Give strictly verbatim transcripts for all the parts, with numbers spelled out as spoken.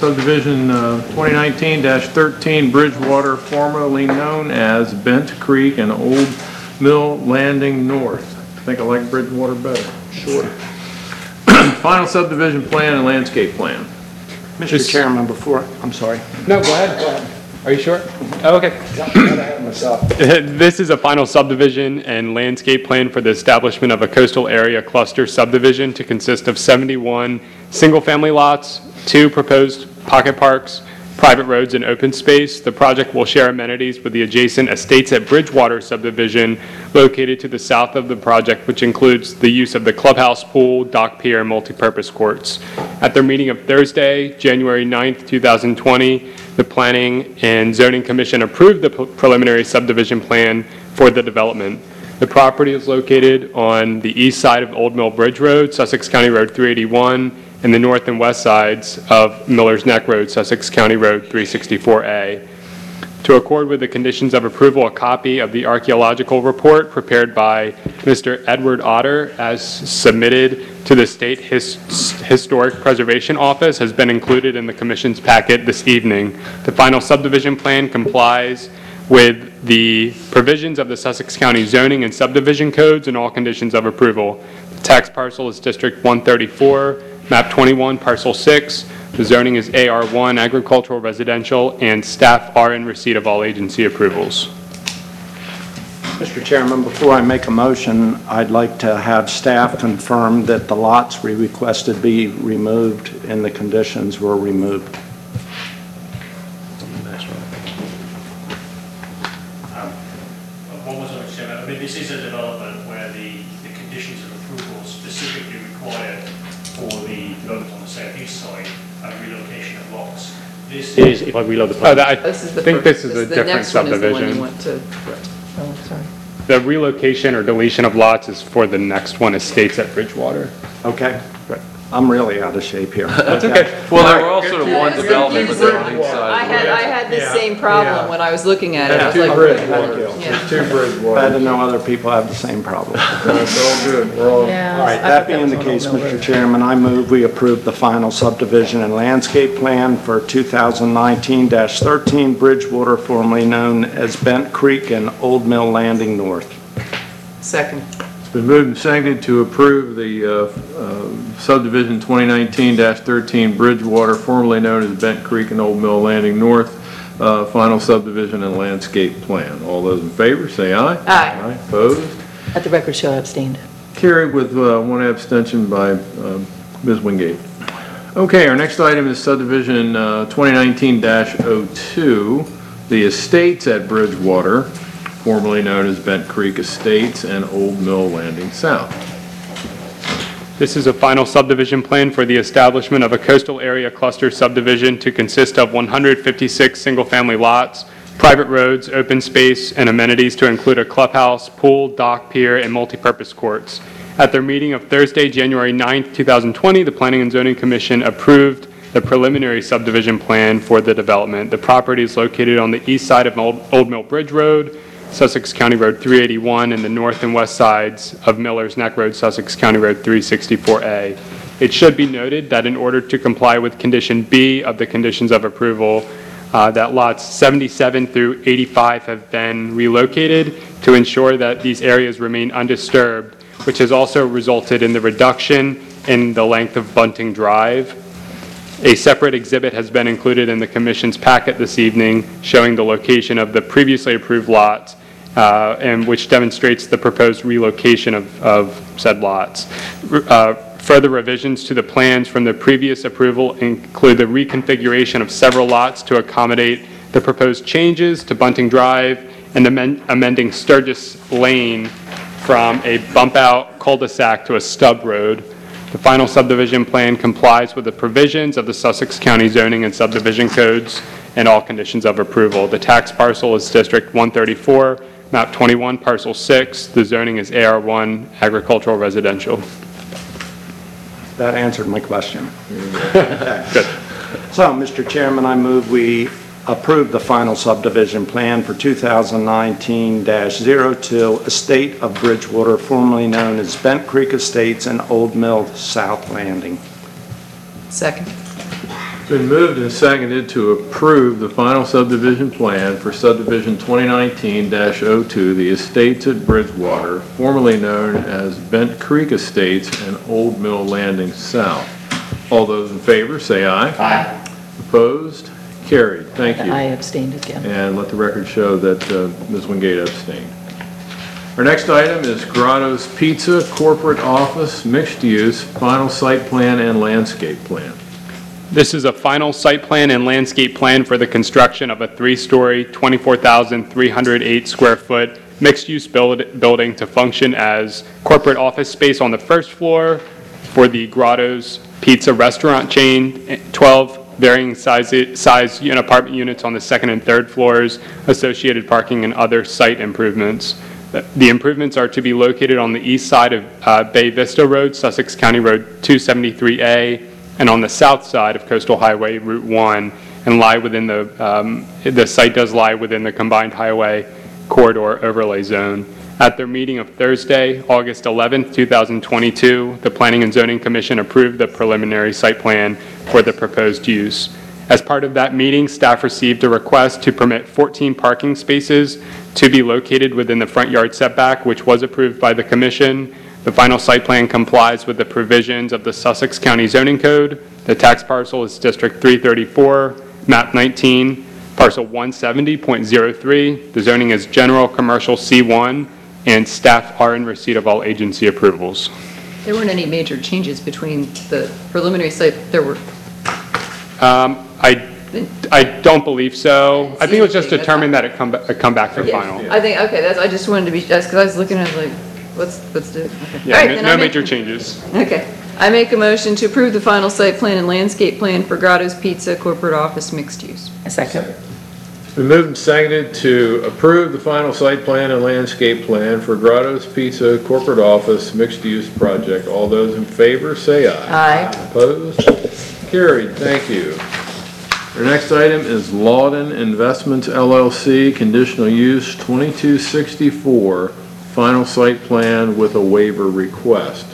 subdivision uh, twenty nineteen dash thirteen Bridgewater, formerly known as Bent Creek and Old Mill Landing North. I think I like Bridgewater better. Sure. Final subdivision plan and landscape plan. Mister Just, Chairman, before, I'm sorry. No, go ahead, go ahead. Are you sure? Oh, okay. This is a final subdivision and landscape plan for the establishment of a coastal area cluster subdivision to consist of seventy-one single-family lots, two proposed pocket parks, private roads, and open space. The project will share amenities with the adjacent Estates at Bridgewater subdivision located to the south of the project, which includes the use of the clubhouse, pool, dock pier, and multi-purpose courts. At their meeting of Thursday, January ninth, two thousand twenty, the Planning and Zoning Commission approved the preliminary subdivision plan for the development. The property is located on the east side of Old Mill Bridge Road, Sussex County Road three eighty-one, and the north and west sides of Miller's Neck Road, Sussex County Road three sixty-four A. To accord with the conditions of approval, a copy of the archaeological report prepared by Mister Edward Otter as submitted to the State His Historic Preservation Office has been included in the Commission's packet this evening. The final subdivision plan complies with the provisions of the Sussex County zoning and subdivision codes and all conditions of approval. The tax parcel is District one thirty-four, map twenty-one, parcel six. The zoning is A R one, agricultural residential, and staff are in receipt of all agency approvals. Mister Chairman, before I make a motion, I'd like to have staff confirm that the lots we requested be removed and the conditions were removed. I mean, this is a development where the, the conditions of approval specifically required for the development on the southeast side a relocation of lots. This is, if I reload the plan. Oh, I this is the think first, this is this, a the different next subdivision. One is the one you want to, oh, sorry. The relocation or deletion of lots is for the next one, Estates at Bridgewater. Okay. Right. I'm really out of shape here. That's okay. Well, there were also the one Yeah, development, but they're on each I side. had, I had the Yeah. same problem Yeah. when I was looking at it. I was Two like, Bridgewater. yeah. Two Bridgewater. I didn't know other people have the same problem. That's all good. We're all. Yeah. All right, that being the case, Mister Chairman, I move we approve the final subdivision and landscape plan for two thousand nineteen dash thirteen Bridgewater, formerly known as Bent Creek and Old Mill Landing North. Second. It's been moved and seconded to approve the uh, uh, subdivision twenty nineteen dash thirteen Bridgewater, formerly known as Bent Creek and Old Mill Landing North, uh, final subdivision and landscape plan. All those in favor, say aye. Aye. Aye. Opposed? At the record show, I abstained. Carried with uh, one abstention by um, Miz Wingate. Okay, our next item is subdivision uh, twenty nineteen dash oh two, the Estates at Bridgewater, formerly known as Bent Creek Estates and Old Mill Landing South. This is a final subdivision plan for the establishment of a coastal area cluster subdivision to consist of one hundred fifty-six single-family lots, private roads, open space, and amenities to include a clubhouse, pool, dock, pier, and multi-purpose courts. At their meeting of Thursday, January ninth, two thousand twenty, the Planning and Zoning Commission approved the preliminary subdivision plan for the development. The property is located on the east side of Old, Old Mill Bridge Road, Sussex County Road three eighty-one, and the north and west sides of Miller's Neck Road, Sussex County Road three sixty-four A. It should be noted that in order to comply with Condition B of the conditions of approval, uh, that lots seventy-seven through eighty-five have been relocated to ensure that these areas remain undisturbed, which has also resulted in the reduction in the length of Bunting Drive. A separate exhibit has been included in the Commission's packet this evening showing the location of the previously approved lots, uh, and which demonstrates the proposed relocation of, of said lots. Uh, further revisions to the plans from the previous approval include the reconfiguration of several lots to accommodate the proposed changes to Bunting Drive and amend, amending Sturgis Lane from a bump-out cul-de-sac to a stub road. The final subdivision plan complies with the provisions of the Sussex County zoning and subdivision codes and all conditions of approval. The tax parcel is District one thirty-four, map twenty-one, parcel six. The zoning is A R one, agricultural residential. That answered my question. Good. So, Mister Chairman, I move we approve the final subdivision plan for two thousand nineteen dash oh two Estate of Bridgewater, formerly known as Bent Creek Estates and Old Mill South Landing. Second. It's Been moved and seconded to approve the final subdivision plan for subdivision twenty nineteen dash oh two, the Estates at Bridgewater, formerly known as Bent Creek Estates and Old Mill Landing South. All those in favor, say aye. Aye. Opposed? Carried. Thank you. I abstained again. And let the record show that uh, Miz Wingate abstained. Our next item is Grotto's Pizza Corporate Office Mixed Use Final Site Plan and Landscape Plan. This is a final site plan and landscape plan for the construction of a three-story, twenty-four thousand three hundred eight square foot mixed-use build, building to function as corporate office space on the first floor for the Grotto's Pizza restaurant chain, twelve varying size, size apartment units on the second and third floors, associated parking, and other site improvements. The improvements are to be located on the east side of uh, Bay Vista Road, Sussex County Road two seventy-three A, and on the south side of Coastal Highway Route one, and lie within the, um, the site does lie within the combined highway corridor overlay zone. At their meeting of Thursday, August eleventh, two thousand twenty-two, the Planning and Zoning Commission approved the preliminary site plan for the proposed use. As part of that meeting, staff received a request to permit fourteen parking spaces to be located within the front yard setback, which was approved by the commission. The final site plan complies with the provisions of the Sussex County Zoning Code. The tax parcel is District three thirty-four, map nineteen, parcel one seventy point zero three. The zoning is general commercial C one, and staff are in receipt of all agency approvals. There weren't any major changes between the preliminary site, there were, Um, I, I don't believe so. I think it was just That's determined that it come, ba- it come back for yeah, final. I think, okay, that's, I just wanted to be, just because I was looking at it like, what's, what's the, okay. All Yeah, right, no- then no I make- major changes. Okay. I make a motion to approve the final site plan and landscape plan for Grotto's Pizza Corporate Office Mixed Use. A second. Been moved and seconded to approve the final site plan and landscape plan for Grotto's Pizza Corporate Office Mixed Use Project. All those in favor, say aye. Aye. Opposed? Carried. Thank you. Our next item is Lawden Investments L L C, conditional use twenty-two sixty-four, final site plan with a waiver request.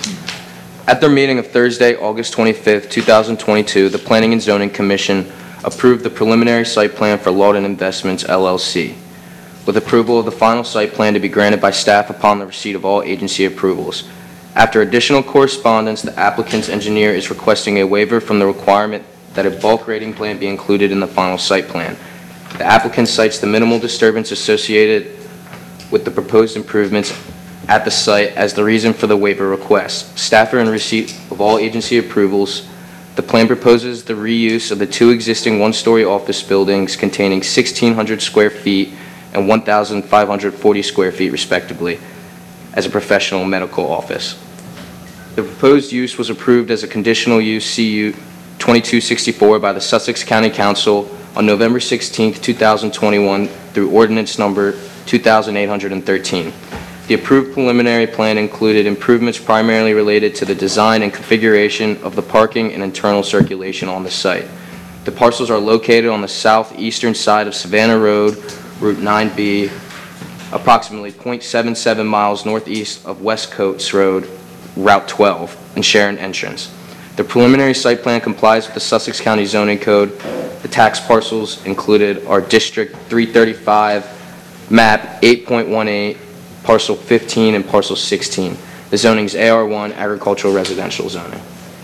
At their meeting of Thursday, August twenty-fifth, two thousand twenty-two, the Planning and Zoning Commission approved the preliminary site plan for Lawden Investments L L C, with approval of the final site plan to be granted by staff upon the receipt of all agency approvals. After additional correspondence, the applicant's engineer is requesting a waiver from the requirement that a bulk rating plan be included in the final site plan. The applicant cites the minimal disturbance associated with the proposed improvements at the site as the reason for the waiver request. Staff are in receipt of all agency approvals. The plan proposes the reuse of the two existing one-story office buildings containing sixteen hundred square feet and one thousand five hundred forty square feet respectively as a professional medical office. The proposed use was approved as a conditional use C U twenty-two sixty-four by the Sussex County Council on November sixteenth, two thousand twenty-one through ordinance number two thousand eight hundred thirteen. The approved preliminary plan included improvements primarily related to the design and configuration of the parking and internal circulation on the site. The parcels are located on the southeastern side of Savannah Road, Route nine B, approximately zero point seven seven miles northeast of West Coates Road, Route twelve, and Sharon Entrance. The preliminary site plan complies with the Sussex County Zoning Code. The tax parcels included are District three thirty-five, map eight point one eight, parcel fifteen, and parcel sixteen. The zoning is A R one, agricultural residential zoning.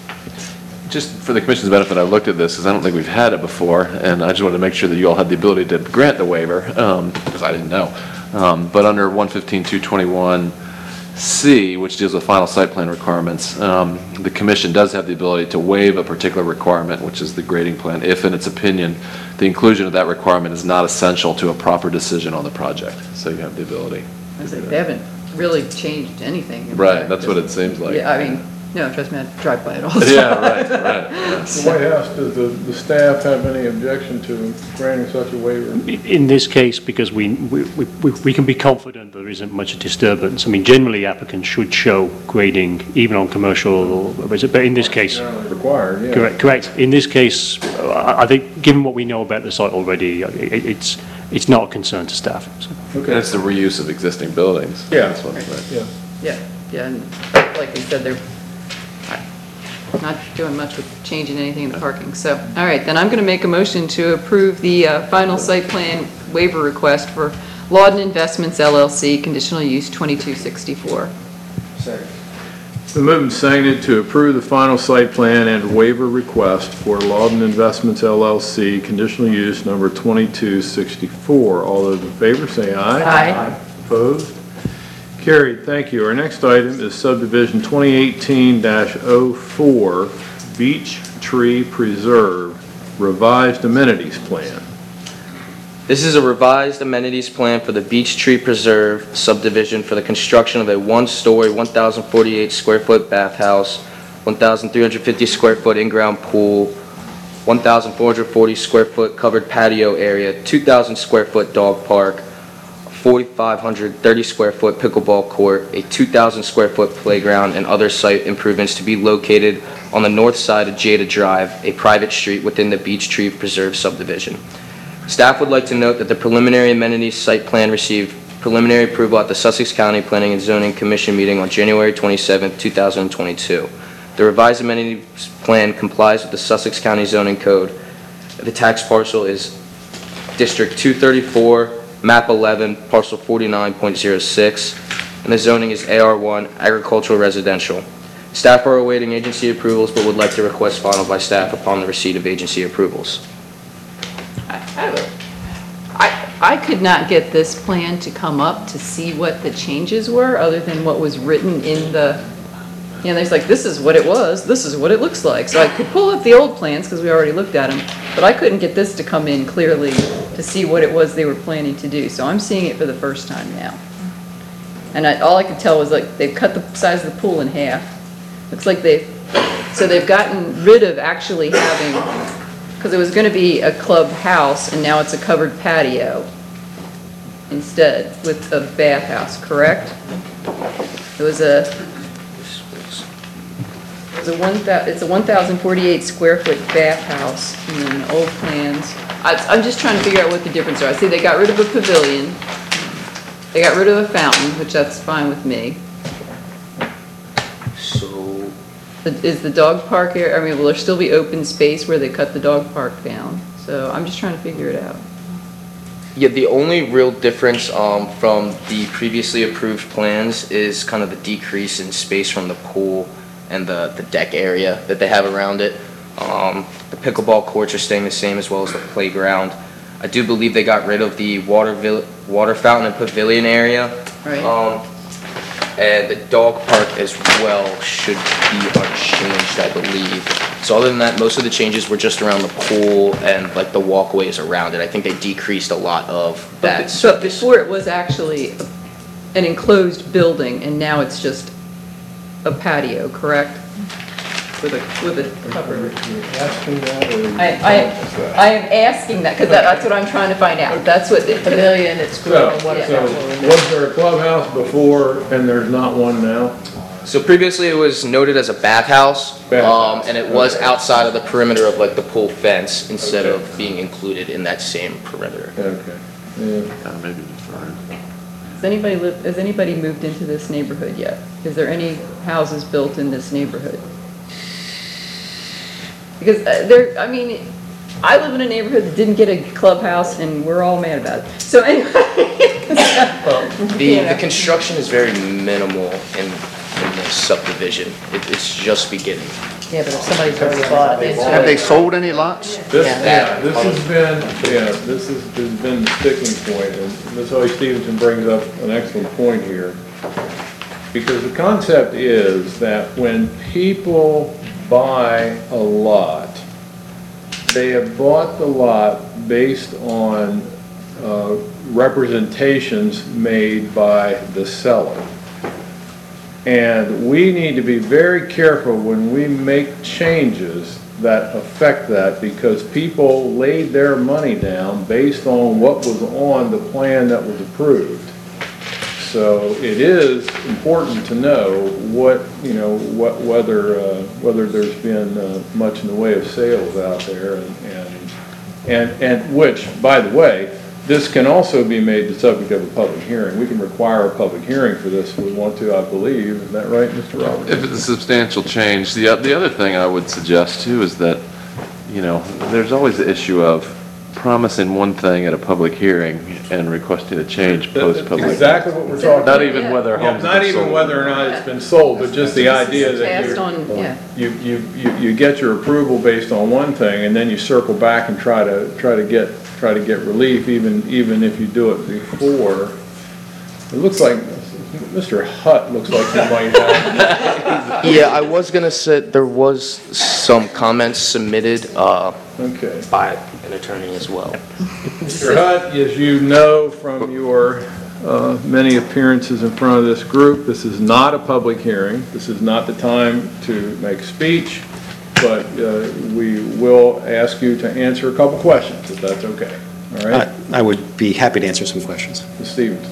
Just for the commission's benefit, I looked at this because I don't think we've had it before, and I just wanted to make sure that you all had the ability to grant the waiver, um, because I didn't know. Um, but under one fifteen two twenty-one C, which deals with final site plan requirements, um, the commission does have the ability to waive a particular requirement, which is the grading plan, if in its opinion the inclusion of that requirement is not essential to a proper decision on the project. So you have the ability. I was like, they haven't really changed anything. Right, that's what it seems like. Yeah, I mean, no, trust me, I drive by it all the time. Yeah, right, right. Yes. The White House, does the, the staff have any objection to granting such a waiver? In this case, because we, we, we, we can be confident there isn't much disturbance. I mean, generally applicants should show grading even on commercial, or, but in this case, Generally required, yeah. correct, correct. In this case, I I think given what we know about the site already, it, it's, it's not a concern to staff. So. And it's the reuse of existing buildings. Yeah. That's what it's like. Yeah. Yeah, yeah, and like we said, they're, not doing much with changing anything in the parking. So, all right, then I'm going to make a motion to approve the uh, final site plan waiver request for Lawden Investments L L C, conditional use twenty-two sixty-four. It's been moved and seconded to approve the final site plan and waiver request for Lawden Investments L L C, conditional use number twenty-two sixty-four. All those in favor say aye. Aye. Opposed? Carried. Thank you. Our next item is subdivision twenty eighteen dash oh four, Beech Tree Preserve, revised amenities plan. This is a revised amenities plan for the Beech Tree Preserve subdivision for the construction of a one-story, one thousand forty-eight square foot bathhouse, one thousand three hundred fifty square foot in-ground pool, one thousand four hundred forty square foot covered patio area, two thousand square foot dog park, four thousand five hundred thirty square foot pickleball court, a two thousand square foot playground, and other site improvements to be located on the north side of Jada Drive, a private street within the Beech Tree Preserve subdivision. Staff would like to note that the preliminary amenities site plan received preliminary approval at the Sussex County Planning and Zoning Commission meeting on January twenty-seventh, two thousand twenty-two. The revised amenities plan complies with the Sussex County Zoning Code. The tax parcel is District two thirty-four, map eleven, parcel forty-nine point zero six, and the zoning is A R one, agricultural residential. Staff are awaiting agency approvals but would like to request final by staff upon the receipt of agency approvals. I, have a- I, I could not get this plan to come up to see what the changes were, other than what was written in the, you know, there's like, this is what it was, this is what it looks like. So I could pull up the old plans, because we already looked at them, but I couldn't get this to come in clearly to see what it was they were planning to do. So I'm seeing it for the first time now. And I, all I could tell was like, they've cut the size of the pool in half. Looks like they've, so they've gotten rid of actually having, because it was going to be a clubhouse, and now it's a covered patio instead with a bathhouse, correct? It was a, it was a one thou, it's a one thousand forty-eight square foot bathhouse in the old plans. I, I'm just trying to figure out what the difference are. I see they got rid of a pavilion, they got rid of a fountain, which that's fine with me. So, The- Is the dog park area, I mean, will there still be open space where they cut the dog park down? So I'm just trying to figure it out. yeah, the only real difference um, from the previously approved plans is kind of the decrease in space from the pool and the, the deck area that they have around it. Um, the pickleball courts are staying the same, as well as the playground. I do believe they got rid of the water vil- water fountain and pavilion area. Right. Um, and the dog park as well should be unchanged, I believe. So other than that, most of the changes were just around the pool and like the walkways around it. I think they decreased a lot of that. But but before it was actually an enclosed building, and now it's just a patio, correct? With a, with a cover. Asking that or? I, I, I am asking that, because that's what I'm trying to find out. That's what, the Pavilion, it's So, grown, what is so that? was there a clubhouse before and there's not one now? So previously it was noted as a bathhouse, um, Bathhouse, and it was okay. outside of the perimeter of like the pool fence instead Okay. of being included in that same perimeter. Okay. Yeah. Uh, maybe deferred. Has anybody lived, has anybody moved into this neighborhood yet? Is there any houses built in this neighborhood? Because uh, there, I mean, I live in a neighborhood that didn't get a clubhouse, and we're all mad about it. So anyway. The, you know. the construction is very minimal in, in this subdivision. It, it's just beginning. Yeah, but if somebody's already bought it. Have they sold any lots? This, Yeah. yeah, this has been, yeah, this has has been the sticking point, and Miz Hoy Stevenson brings up an excellent point here. Because the concept is that when people buy a lot, they have bought the lot based on uh, representations made by the seller. And we need to be very careful when we make changes that affect that, because people laid their money down based on what was on the plan that was approved. So it is important to know what, you know, what, whether, uh, whether there's been uh, much in the way of sales out there, and, and, and, and which, by the way, this can also be made the subject of a public hearing. We can require a public hearing for this if we want to, I believe. Is that right, Mister Roberts? If it's a substantial change, the, the other thing I would suggest too is that, you know, there's always the issue of promising one thing at a public hearing and requesting a change post-public. Exactly what we're talking about. Not even whether Yeah, homes not have been even sold. whether or not it's been sold, but just the idea that Passed you're, on, yeah. you, you, you, you get your approval based on one thing, and then you circle back and try to, try to get, try to get relief, even, even if you do it before. It looks like, Mister Hutt looks like he might have. Yeah, I was going to say, there was some comments submitted uh, Okay. by an attorney as well. Mister Hutt, as you know from your uh, many appearances in front of this group, this is not a public hearing. This is not the time to make a speech, but uh, we will ask you to answer a couple questions, if that's okay. All right? I I would be happy to answer some questions. Miz Stevens.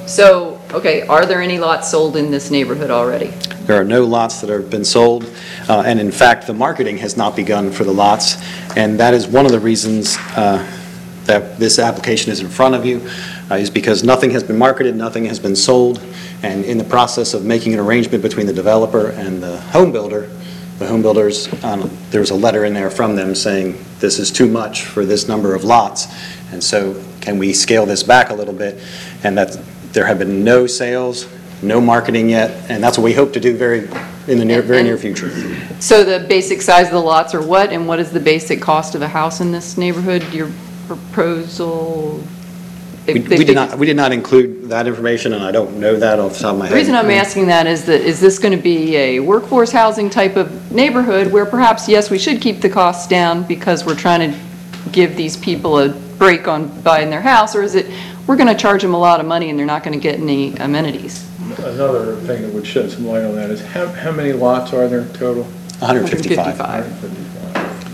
So, okay, are there any lots sold in this neighborhood already? There are no lots that have been sold, uh, and in fact, the marketing has not begun for the lots, and that is one of the reasons uh, that this application is in front of you, uh, is because nothing has been marketed, nothing has been sold, and in the process of making an arrangement between the developer and the home builder, the home builders, um, there was a letter in there from them saying, this is too much for this number of lots, and so can we scale this back a little bit? And that there have been no sales, no marketing yet, and that's what we hope to do very, in the near, very near future. So the basic size of the lots are what, and what is the basic cost of a house in this neighborhood? Your proposal? We we did not, we did not include that information, and I don't know that off the top of my head. The reason I'm asking that is that, is this going to be a workforce housing type of neighborhood where perhaps, yes, we should keep the costs down because we're trying to give these people a break on buying their house, or is it, we're going to charge them a lot of money and they're not going to get any amenities? Another thing that would shed some light on that is how, how many lots are there total? one hundred fifty-five. one hundred fifty-five.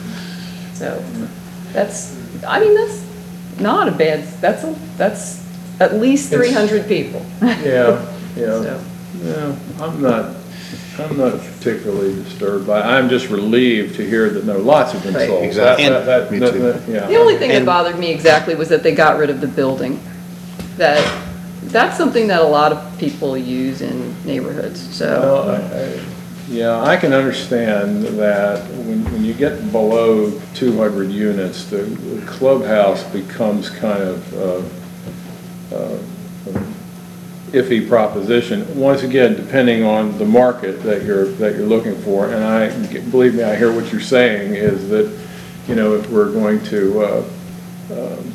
So, that's, I mean, that's not a bad, that's, a that's at least three hundred people. Yeah, yeah. So. Yeah, I'm not, I'm not particularly disturbed by, I'm just relieved to hear that no lots have been Right. sold. Exactly. That- that- Me that- too. that- yeah. The only thing that And- bothered me exactly was that they got rid of the building. That, that's something that a lot of people use in neighborhoods, so. Well, I- I- Yeah, I can understand that when, when you get below two hundred units, the the clubhouse becomes kind of uh, uh, iffy proposition. Once again, depending on the market that you're, that you're looking for. And I, believe me, I hear what you're saying is that, you know, if we're going to, uh, um,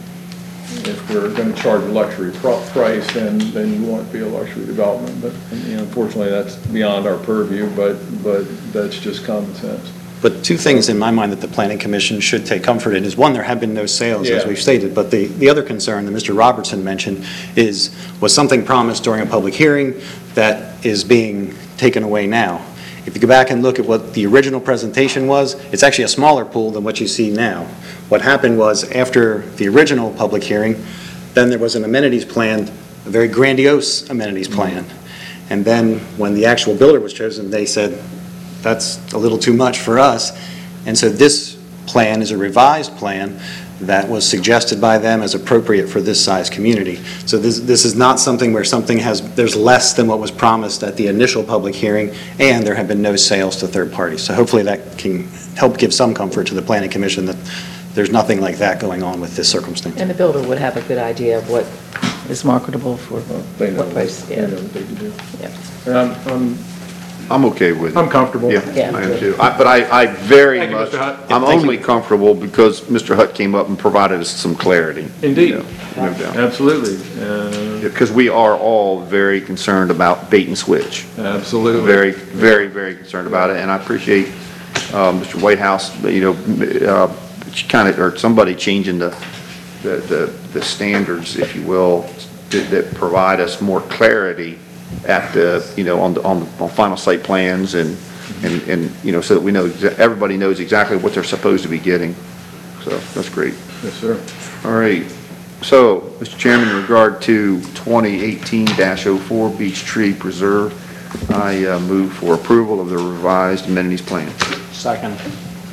if we're going to charge a luxury pro- price, then, then you want it to be a luxury development. But, you know, unfortunately, that's beyond our purview, but, but that's just common sense. But two things in my mind that the Planning Commission should take comfort in is, one, there have been no sales, as Yeah. we've stated, but the, the other concern that Mister Robertson mentioned is, was something promised during a public hearing that is being taken away now. If you go back and look at what the original presentation was, it's actually a smaller pool than what you see now. What happened was, after the original public hearing, then there was an amenities plan, a very grandiose amenities plan. And then when the actual builder was chosen, they said, that's a little too much for us. And so this plan is a revised plan that was suggested by them as appropriate for this size community. So this, this is not something where something has, there's less than what was promised at the initial public hearing, and there have been no sales to third parties. So hopefully that can help give some comfort to the Planning Commission that there's nothing like that going on with this circumstance. And the builder would have a good idea of what is marketable for They know what price, they yeah. know what they can do. Yeah. And I'm, I'm I'm okay with it. I'm comfortable. Yeah, Yeah. I am too. I- But I, I very Thank you, much, Mister Hutt. I'm Thank only you. comfortable because Mister Hutt came up and provided us some clarity. Indeed. You know, No doubt. Absolutely. Uh, Because we are all very concerned about bait and switch. Absolutely. Very, very, very concerned about it, and I appreciate uh, Mister Whitehouse, you know, kind of, or somebody changing the, the, the the standards, if you will, that that provide us more clarity at the, you know, on the, on the on final site plans and, and, and, you know, so that we know, exa- everybody knows exactly what they're supposed to be getting. So that's great. Yes, sir. All right. So, Mister Chairman, in regard to twenty eighteen dash oh four Beech Tree Preserve, I uh, move for approval of the revised amenities plan. Second.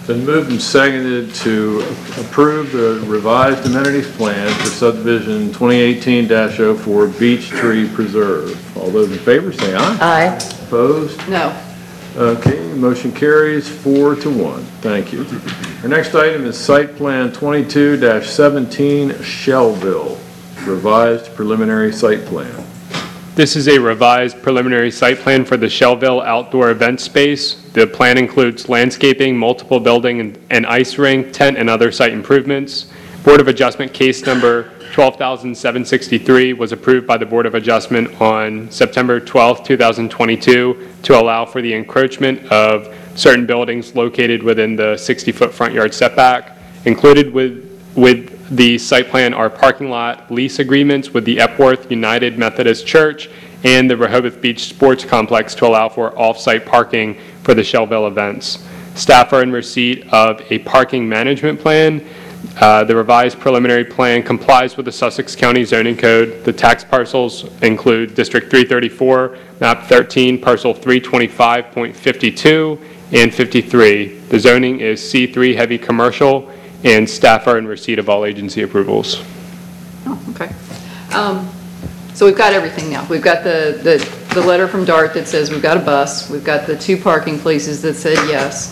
Been moved and seconded to approve the revised amenities plan for subdivision twenty eighteen dash oh four Beech Tree Preserve. All those in favor say aye. Aye. Opposed? No. Okay, motion carries four to one. Thank you. Our next item is site plan twenty-two dash seventeen Shellville, revised preliminary site plan. This is a revised preliminary site plan for the Shellville outdoor event space. The plan includes landscaping, multiple building and, and ice rink, tent, and other site improvements. Board of Adjustment case number twelve thousand seven hundred sixty-three was approved by the Board of Adjustment on September twelfth, two thousand twenty-two to allow for the encroachment of certain buildings located within the sixty-foot front yard setback. Included with, with the site plan are parking lot lease agreements with the Epworth United Methodist Church and the Rehoboth Beach Sports Complex to allow for off-site parking for the Shellville events. Staff are in receipt of a parking management plan. Uh, the revised preliminary plan complies with the Sussex County zoning code. The tax parcels include District three thirty-four, map thirteen, parcel three twenty-five point five two and fifty-three. The zoning is C three heavy commercial, and staff are in receipt of all agency approvals. Oh, okay. Um, so we've got everything now. We've got the, the, the letter from DART that says we've got a bus. We've got the two parking places that said yes.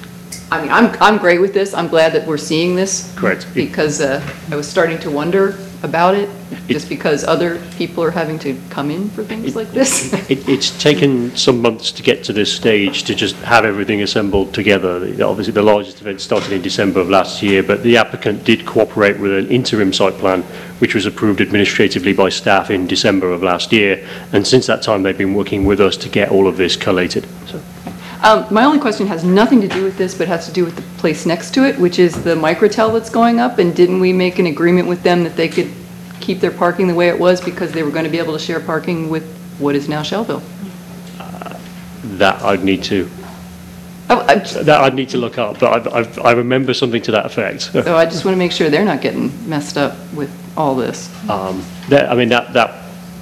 I mean, I'm, I'm great with this. I'm glad that we're seeing this. Correct. Because uh, I was starting to wonder about it, just because other people are having to come in for things like this. It, it's taken some months to get to this stage, to just have everything assembled together. Obviously, the largest event started in December of last year, but the applicant did cooperate with an interim site plan, which was approved administratively by staff in December of last year. And since that time, they've been working with us to get all of this collated. So. Um, my only question has nothing to do with this, but has to do with the place next to it, which is the microtel that's going up. And didn't we make an agreement with them that they could keep their parking the way it was because they were going to be able to share parking with what is now Shellville? Uh, that I'd need to. Oh, I just, that I'd need to look up, but I, I, I remember something to that effect. So I just want to make sure they're not getting messed up with all this. Um, that, I mean, that that.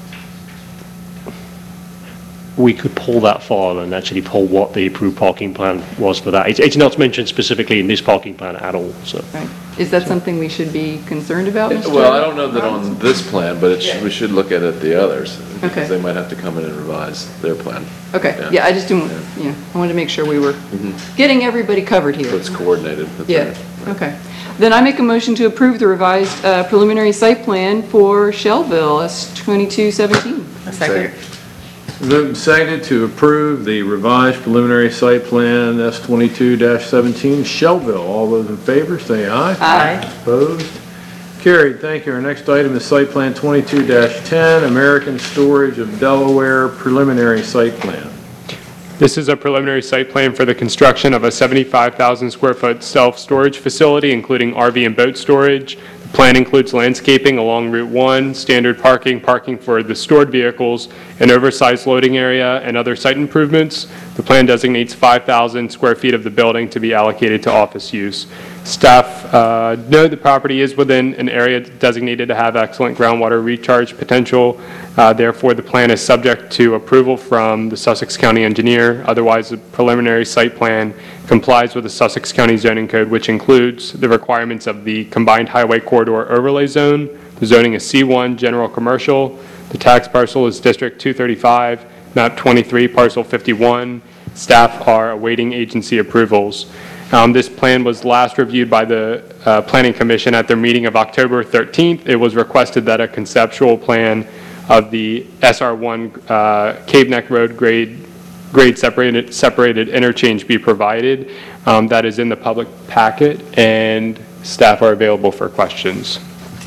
We could pull that file and actually pull what the approved parking plan was for that. It's, it's not mentioned specifically in this parking plan at all. So. Right. Is that something we should be concerned about, Mister Well, I don't know that on this plan, but it should, we should look at it the others, Okay. because they might have to come in and revise their plan. Okay, Yeah. yeah, I just didn't, Yeah. you know, I wanted to make sure we were Mhm. getting everybody covered here. So it's coordinated. That's Yeah, right. okay. Then I make a motion to approve the revised uh, preliminary site plan for Shellville, S twenty-two seventeen. A second. Moved and seconded to approve the revised preliminary site plan S twenty-two dash seventeen Shellville. All those in favor say aye. Aye. Opposed? Carried. Thank you. Our next item is site plan twenty-two dash ten American Storage of Delaware preliminary site plan. This is a preliminary site plan for the construction of a seventy-five thousand square foot self-storage facility, including R V and boat storage. The plan includes landscaping along Route one, standard parking, parking for the stored vehicles, an oversized loading area, and other site improvements. The plan designates five thousand square feet of the building to be allocated to office use. Staff uh, note the property is within an area designated to have excellent groundwater recharge potential. Uh, Therefore, the plan is subject to approval from the Sussex County engineer. Otherwise, the preliminary site plan complies with the Sussex County zoning code, which includes the requirements of the combined highway corridor overlay zone. The zoning is C one, general commercial. The tax parcel is District two thirty-five, map twenty-three, parcel fifty-one. Staff are awaiting agency approvals. Um, this plan was last reviewed by the uh, Planning Commission at their meeting of October thirteenth. It was requested that a conceptual plan of the S R one uh, Cave Neck Road grade grade separated separated interchange be provided. Um, that is in the public packet, and staff are available for questions.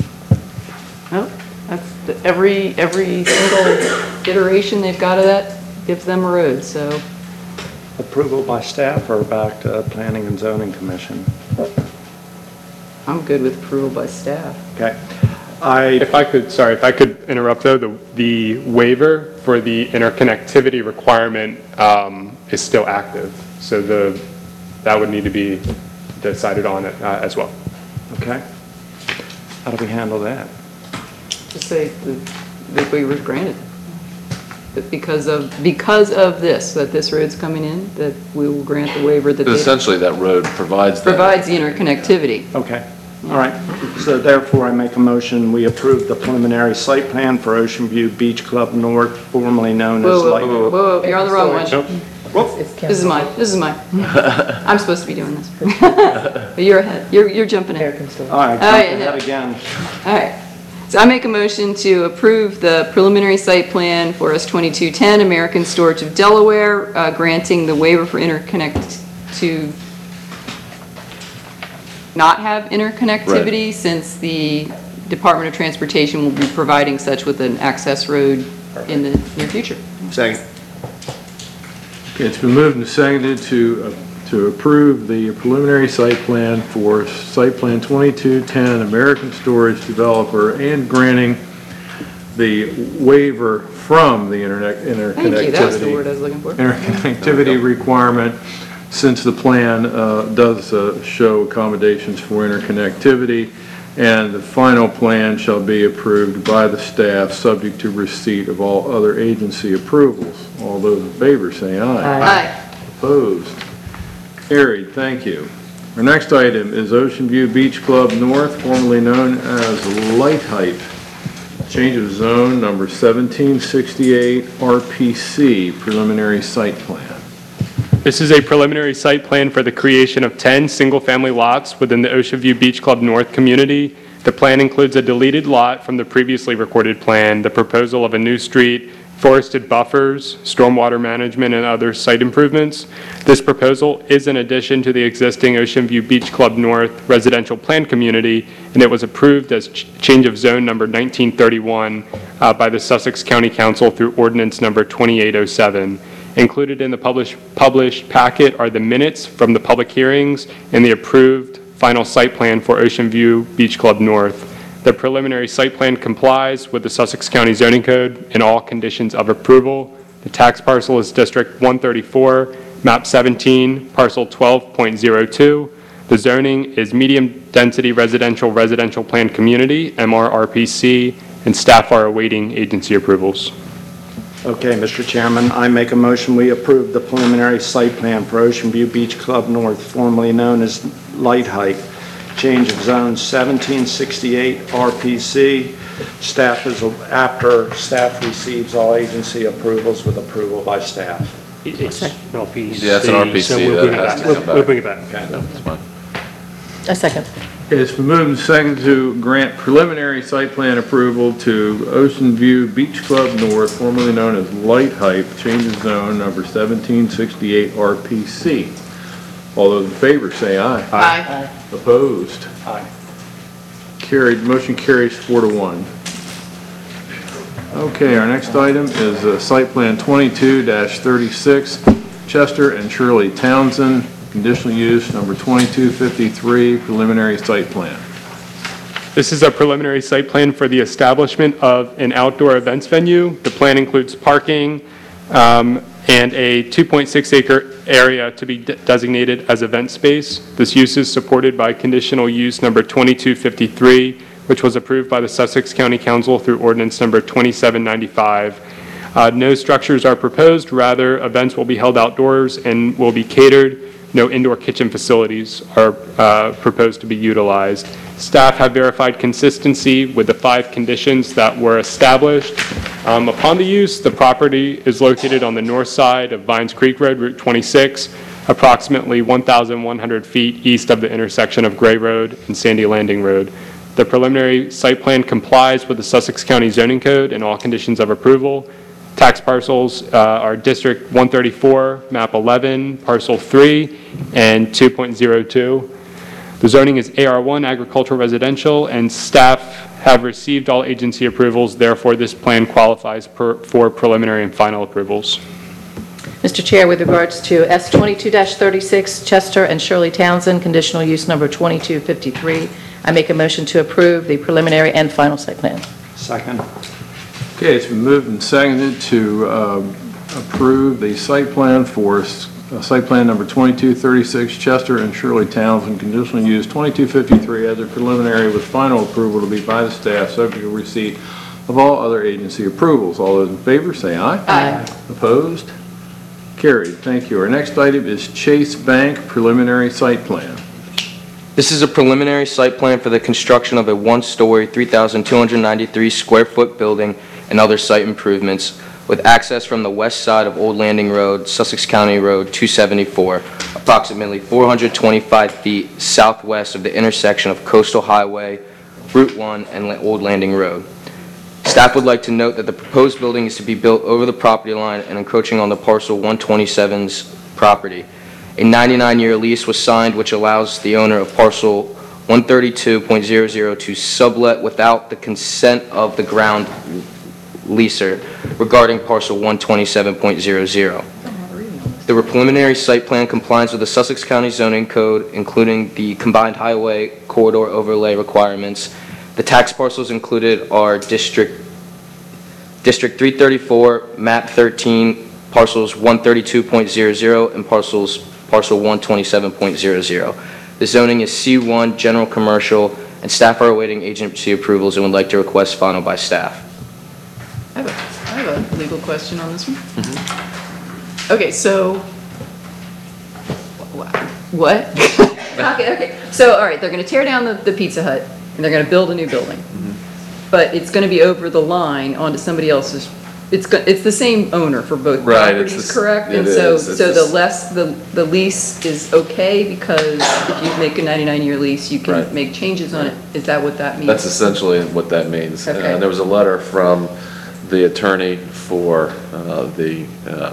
Oh, that's, the- every, every single iteration they've got of that gives them a road, so. Approval by staff or back to Planning and Zoning Commission? I'm good with approval by staff. Okay. I, If I could, sorry, if I could interrupt though, the, the waiver for the interconnectivity requirement um, is still active. So the, that would need to be decided on it uh, as well. okay. How do we handle that? Just say the, the waiver is granted. that because of, because of this, that this road's coming in, that we will grant the waiver that they Essentially, that road provides that. provides the interconnectivity. Okay, all right. So therefore, I make a motion, we approve the preliminary site plan for Ocean View Beach Club North, formerly known as Whoa, whoa, Light. whoa, whoa, you're on the wrong one. It's This is mine, this is mine. I'm supposed to be doing this. But you're ahead, you're, you're jumping in. American Store. All right, Oh, jump yeah, ahead no. again. All right. So I make a motion to approve the preliminary site plan for S twenty-two ten American Storage of Delaware, uh, granting the waiver for interconnect to not have interconnectivity since the Department of Transportation will be providing such with an access road in the near future. Second. Okay, it's been moved and seconded to, uh, to approve the preliminary site plan for site plan twenty-two ten American Storage Developer and granting the waiver from the internet interconnectivity. Thank you, that was the word I was looking for. Interconnectivity requirement, since the plan uh, does uh, show accommodations for interconnectivity, and the final plan shall be approved by the staff, subject to receipt of all other agency approvals. All those in favor say aye. Aye. Opposed? Carried, thank you. Our next item is Ocean View Beach Club North, formerly known as Light Hype. Change of zone number seventeen sixty-eight R P C, preliminary site plan. This is a preliminary site plan for the creation of ten single-family lots within the Ocean View Beach Club North community. The plan includes a deleted lot from the previously recorded plan, the proposal of a new street, forested buffers, stormwater management, and other site improvements. This proposal is in addition to the existing Ocean View Beach Club North residential plan community, and it was approved as ch- change of zone number nineteen thirty-one uh, by the Sussex County Council through ordinance number twenty-eight oh seven. Included in the published, published packet are the minutes from the public hearings and the approved final site plan for Ocean View Beach Club North. The preliminary site plan complies with the Sussex County Zoning Code and all conditions of approval. The tax parcel is District one thirty-four, map seventeen, parcel twelve point oh two. The zoning is medium-density residential residential plan community, M R R P C, and staff are awaiting agency approvals. Okay, Mister Chairman, I make a motion, we approve the preliminary site plan for Ocean View Beach Club North, formerly known as Light Hike, change of zone seventeen sixty-eight R P C. Staff is, after staff receives all agency approvals with approval by staff. It's an R P C. Yeah, it's an R P C, so we'll that bring it has back. to We'll- come back. We'll bring it back. Okay. That's fine. A second. Okay, it's been moved and seconded to grant preliminary site plan approval to Ocean View Beach Club North, formerly known as Light Hype, change of zone number seventeen sixty-eight R P C. All those in favor say aye. Aye. Opposed? Aye. Carried, motion carries four to one. Okay, our next item is uh, site plan twenty-two thirty-six, Chester and Shirley Townsend, conditional use number twenty-two fifty-three, preliminary site plan. This is a preliminary site plan for the establishment of an outdoor events venue. The plan includes parking um, and a two point six acre area to be de- designated as event space. This use is supported by conditional use number twenty-two fifty-three, which was approved by the Sussex County Council through ordinance number twenty-seven ninety-five. Uh, No structures are proposed, rather events will be held outdoors and will be catered. No indoor kitchen facilities are uh, proposed to be utilized. Staff have verified consistency with the five conditions that were established. Um, Upon the use, the property is located on the north side of Vines Creek Road, Route twenty-six, approximately one thousand one hundred feet east of the intersection of Gray Road and Sandy Landing Road. The preliminary site plan complies with the Sussex County Zoning Code and all conditions of approval. Tax parcels uh, are District one thirty-four, map eleven, parcel three, and two point oh two. The zoning is A R one, agricultural residential, and staff have received all agency approvals. Therefore, this plan qualifies per, for preliminary and final approvals. Mister Chair, with regards to S twenty-two thirty-six, Chester and Shirley Townsend, conditional use number twenty-two fifty-three, I make a motion to approve the preliminary and final site plan. Second. Okay, it's been moved and seconded to um, approve the site plan for s- uh, site plan number twenty-two thirty-six, Chester and Shirley Townsend, conditional use twenty-two fifty-three as a preliminary with final approval to be by the staff, subject to receipt of all other agency approvals. All those in favor, say aye. Aye. Opposed? Carried. Thank you. Our next item is Chase Bank preliminary site plan. This is a preliminary site plan for the construction of a one-story, three thousand two hundred ninety-three square foot building and other site improvements with access from the west side of Old Landing Road, Sussex County Road two seventy-four, approximately four hundred twenty-five feet southwest of the intersection of Coastal Highway, Route one, and Old Landing Road. Staff would like to note that the proposed building is to be built over the property line and encroaching on the parcel one twenty-seven's property. A ninety-nine year lease was signed which allows the owner of parcel one thirty-two point zero zero to sublet without the consent of the ground leaser regarding parcel one twenty-seven point zero zero. The preliminary site plan complies with the Sussex County zoning code, including the combined highway corridor overlay requirements. The tax parcels included are District District three thirty-four, Map thirteen, parcels one thirty-two point zero zero, and parcels parcel one twenty-seven point zero zero. The zoning is C one, general commercial, and staff are awaiting agency approvals and would like to request final by staff. I have a, I have a legal question on this one. Okay, so, wh- what? Okay, okay, so, all right, they're gonna tear down the, the Pizza Hut, and they're gonna build a new building. But it's gonna be over the line onto somebody else's, it's, go- it's the same owner for both Right, it's properties, the s- correct? it And so, is, it's so the the s- less, the, the lease is okay, because if you make a ninety-nine year lease, you Right. can make changes on it, is that what that means? That's essentially what that means. Okay. Uh, There was a letter from the attorney for uh, the, uh,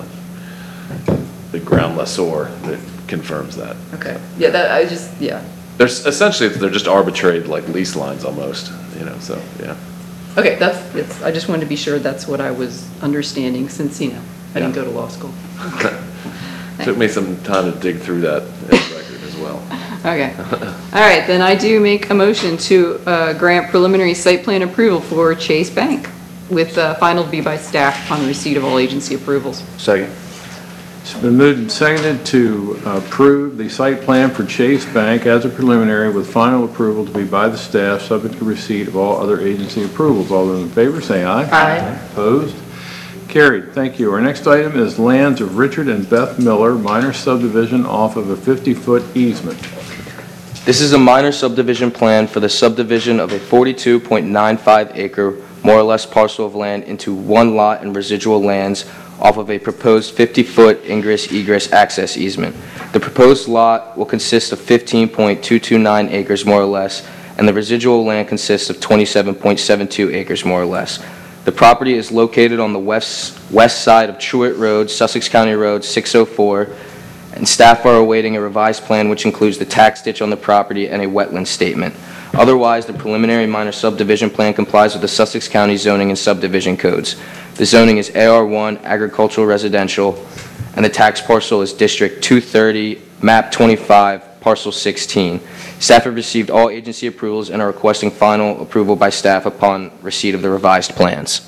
the ground lessor that confirms that. Okay, yeah, that, I just, yeah. There's essentially, they're just arbitrary, like lease lines almost, you know, so, yeah. Okay, that's, it's, I just wanted to be sure that's what I was understanding, since, you know, I didn't Yeah. go to law school. Took me some time to dig through that in the record as well. Okay. All right, then I do make a motion to uh, grant preliminary site plan approval for Chase Bank, with uh, final to be by staff upon receipt of all agency approvals. Second. It's been moved and seconded to approve the site plan for Chase Bank as a preliminary with final approval to be by the staff, subject to receipt of all other agency approvals. All those in favor, say aye. Aye. Opposed? Carried. Thank you. Our next item is lands of Richard and Beth Miller, minor subdivision off of a fifty foot easement. This is a minor subdivision plan for the subdivision of a forty-two point nine five acre, more or less parcel of land into one lot and residual lands off of a proposed fifty foot ingress egress access easement. The proposed lot will consist of fifteen point two two nine acres more or less, and the residual land consists of twenty-seven point seven two acres more or less. The property is located on the west, west side of Truett Road, Sussex County Road six oh four, and staff are awaiting a revised plan which includes the tax ditch on the property and a wetland statement. Otherwise, the preliminary minor subdivision plan complies with the Sussex County zoning and subdivision codes. The zoning is A R one, agricultural residential, and the tax parcel is District two thirty, Map twenty-five, Parcel sixteen. Staff have received all agency approvals and are requesting final approval by staff upon receipt of the revised plans.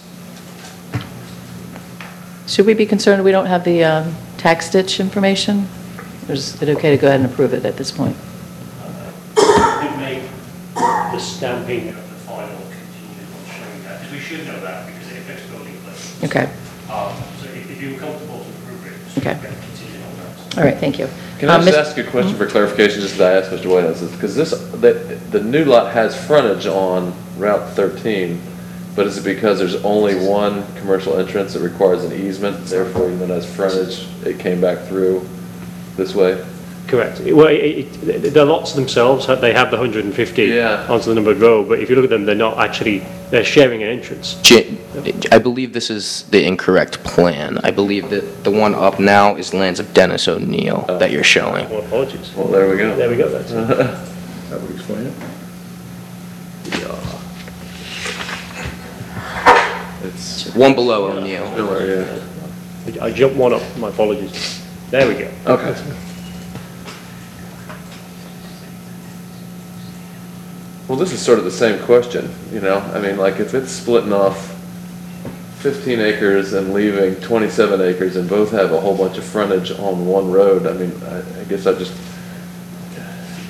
Should we be concerned we don't have the um, tax ditch information? Or is it okay to go ahead and approve it at this point? It may, the stamping of the final contingent on showing that, because we should know that, because it affects building plans. Okay, Um, So if if you're comfortable to approve it, just Okay. get contingent on that. all right, thank you. Can I Um, just Miz- ask a question for clarification, just that I asked Mister Whitehouse? Because this, the, the new lot has frontage on Route thirteen, but is it because there's only one commercial entrance that requires an easement, therefore even though it has frontage, it came back through this way? Correct. It- Well, it, it, the lots themselves, they have the one hundred fifty Yeah. onto the numbered road, but if you look at them, they're not actually, they're sharing an entrance. J- I believe this is the incorrect plan. I believe that the one up now is lands of Dennis O'Neill that you're showing. Well, apologies. Well, there we go. There we go, that's it. That would explain it. It's One below O'Neill. similar, yeah. I jumped one up, my apologies. There we go. Okay. Well, this is sort of the same question, you know, I mean, like, if it's splitting off fifteen acres and leaving twenty-seven acres and both have a whole bunch of frontage on one road, I mean, I, I guess I just,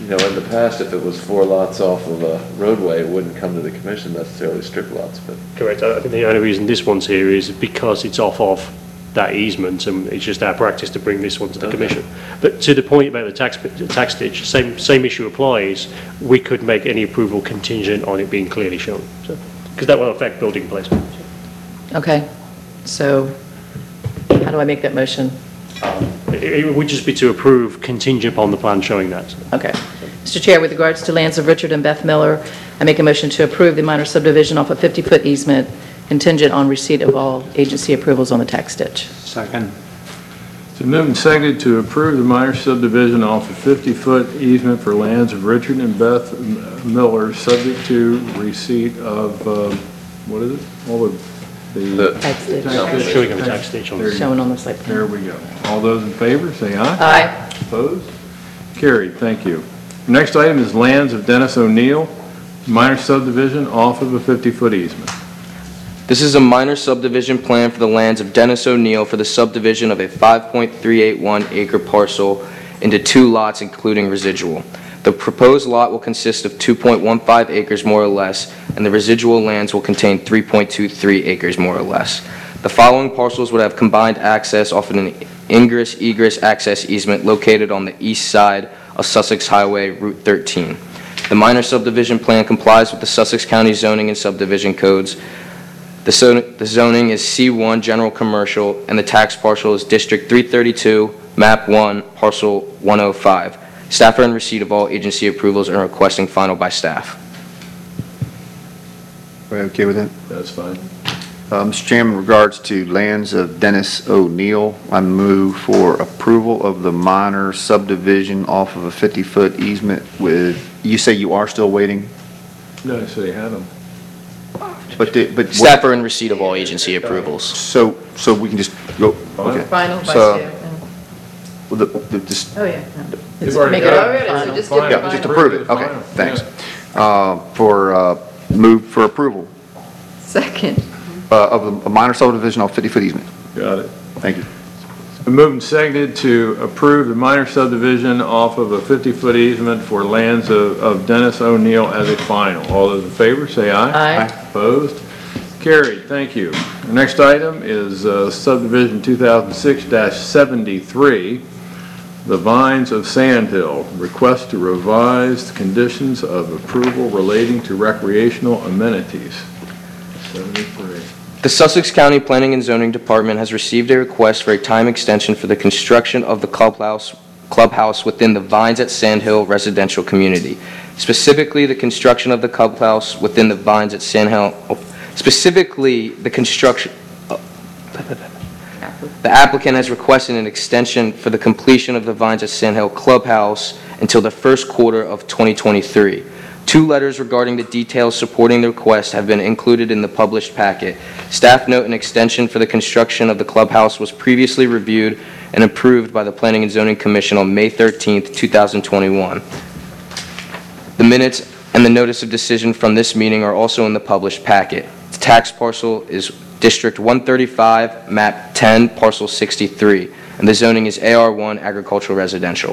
you know, in the past, if it was four lots off of a roadway, it wouldn't come to the commission necessarily strip lots, but. Correct. I I think the only reason this one's here is because it's off of that easement, and it's just our practice to bring this one to the Okay. commission. But to the point about the tax, the tax ditch, same, same issue applies. We could make any approval contingent on it being clearly shown, so, because that will affect building placement. Okay, so how do I make that motion? It, it would just be to approve contingent upon the plan showing that. Okay. Mister Chair, with regards to lands of Richard and Beth Miller, I make a motion to approve the minor subdivision off a fifty-foot easement contingent on receipt of all agency approvals on the tax ditch. Second. It's been moved and seconded to approve the minor subdivision off a fifty-foot easement for lands of Richard and Beth Miller, subject to receipt of, um, what is it? All the, the... The- Tax ditch. Showing of the tax ditch on There the you Showing on the site plan. There we go. All those in favor, say aye. Aye. Opposed? Carried, thank you. Next item is lands of Dennis O'Neill, minor subdivision off of a fifty-foot easement. This is a minor subdivision plan for the lands of Dennis O'Neill for the subdivision of a five point three eight one acre parcel into two lots, including residual. The proposed lot will consist of two point one five acres more or less, and the residual lands will contain three point two three acres more or less. The following parcels would have combined access off an ingress-egress access easement located on the east side of Sussex Highway Route thirteen. The minor subdivision plan complies with the Sussex County zoning and subdivision codes. The zon- the zoning is C one General Commercial, and the tax parcel is District three thirty-two, Map one, Parcel one oh five. Staff are in receipt of all agency approvals and are requesting final by staff. We okay with that? That's fine. Uh, Mister Chairman, in regards to lands of Dennis O'Neill, I move for approval of the minor subdivision off of a fifty-foot easement with, you say you are still waiting? No, so you had them. But, the- but. what- Staff are in receipt of all agency approvals. So, so we can just go, okay. Final by So, staff. well, the, the, just, Oh, yeah. no. You've already Make it got a it. final. just give it yeah, just approve it, okay, Final. thanks. Uh, for, uh, move for approval, Second. uh, of a minor subdivision off fifty-foot easement. Got it. Thank you. Been moved and seconded to approve the minor subdivision off of a fifty-foot easement for lands of of Dennis O'Neill as a final. All those in favor, say aye. Aye. Opposed? Carried, thank you. The next item is uh, subdivision two thousand six seventy-three, the Vines of Sand Hill. Request to revise the conditions of approval relating to recreational amenities. seventy-three. The Sussex County Planning and Zoning Department has received a request for a time extension for the construction of the clubhouse, clubhouse within the Vines at Sand Hill residential community. Specifically, the construction of the clubhouse within the Vines at Sand Hill, specifically the construction, uh, the applicant has requested an extension for the completion of the Vines at Sand Hill clubhouse until the first quarter of twenty twenty-three. Two letters regarding the details supporting the request have been included in the published packet. Staff note an extension for the construction of the clubhouse was previously reviewed and approved by the Planning and Zoning Commission on May thirteenth, two thousand twenty-one. The minutes and the notice of decision from this meeting are also in the published packet. The tax parcel is District one thirty-five, Map ten, Parcel sixty-three, and the zoning is A R one Agricultural Residential.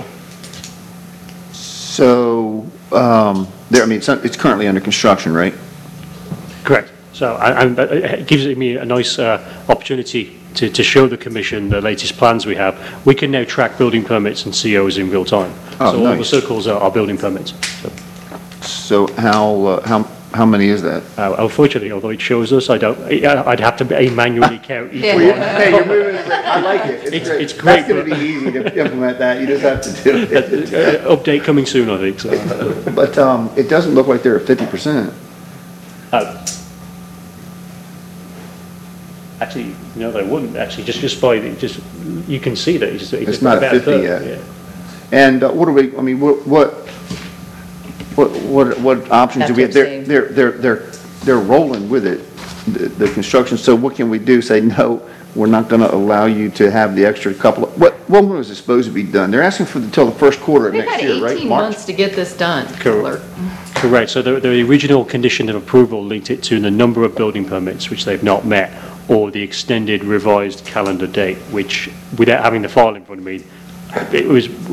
So, um, there, I mean, it's, it's currently under construction, right? Correct. So I- I'm- it gives me a nice uh, opportunity to to show the commission the latest plans we have. We can now track building permits and C Os in real time. Oh, So all the nice. circles are are building permits. So, So how, uh, how, how many is that? uh, Unfortunately, although it shows us, I don't, I- I'd have to manually count each Yeah. one. Hey, you're moving, I like it. It's- it's great, That's gonna but- be easy to implement that, you just have to do it. Uh, Update coming soon, I think, so. But, um, it doesn't look like they're at fifty percent. Uh, Actually, no, they wouldn't, actually, just, just by, the- just, you can see that it's. It's not at about a fifty third, yet. yeah. And uh, what do we, I mean, what, what, what, what what options do we have? Have to They're, abstain. they're, they're, they're they're rolling with it, the, the construction, so what can we do? Say, no, we're not gonna allow you to have the extra couple of, what, when was it supposed to be done? They're asking for, until the first quarter of They've next had year, right? eighteen March? months to get this done. Correct. Correct. So the, the original condition of approval linked it to the number of building permits, which they've not met, or the extended revised calendar date, which, without having the file in front of me, it was, was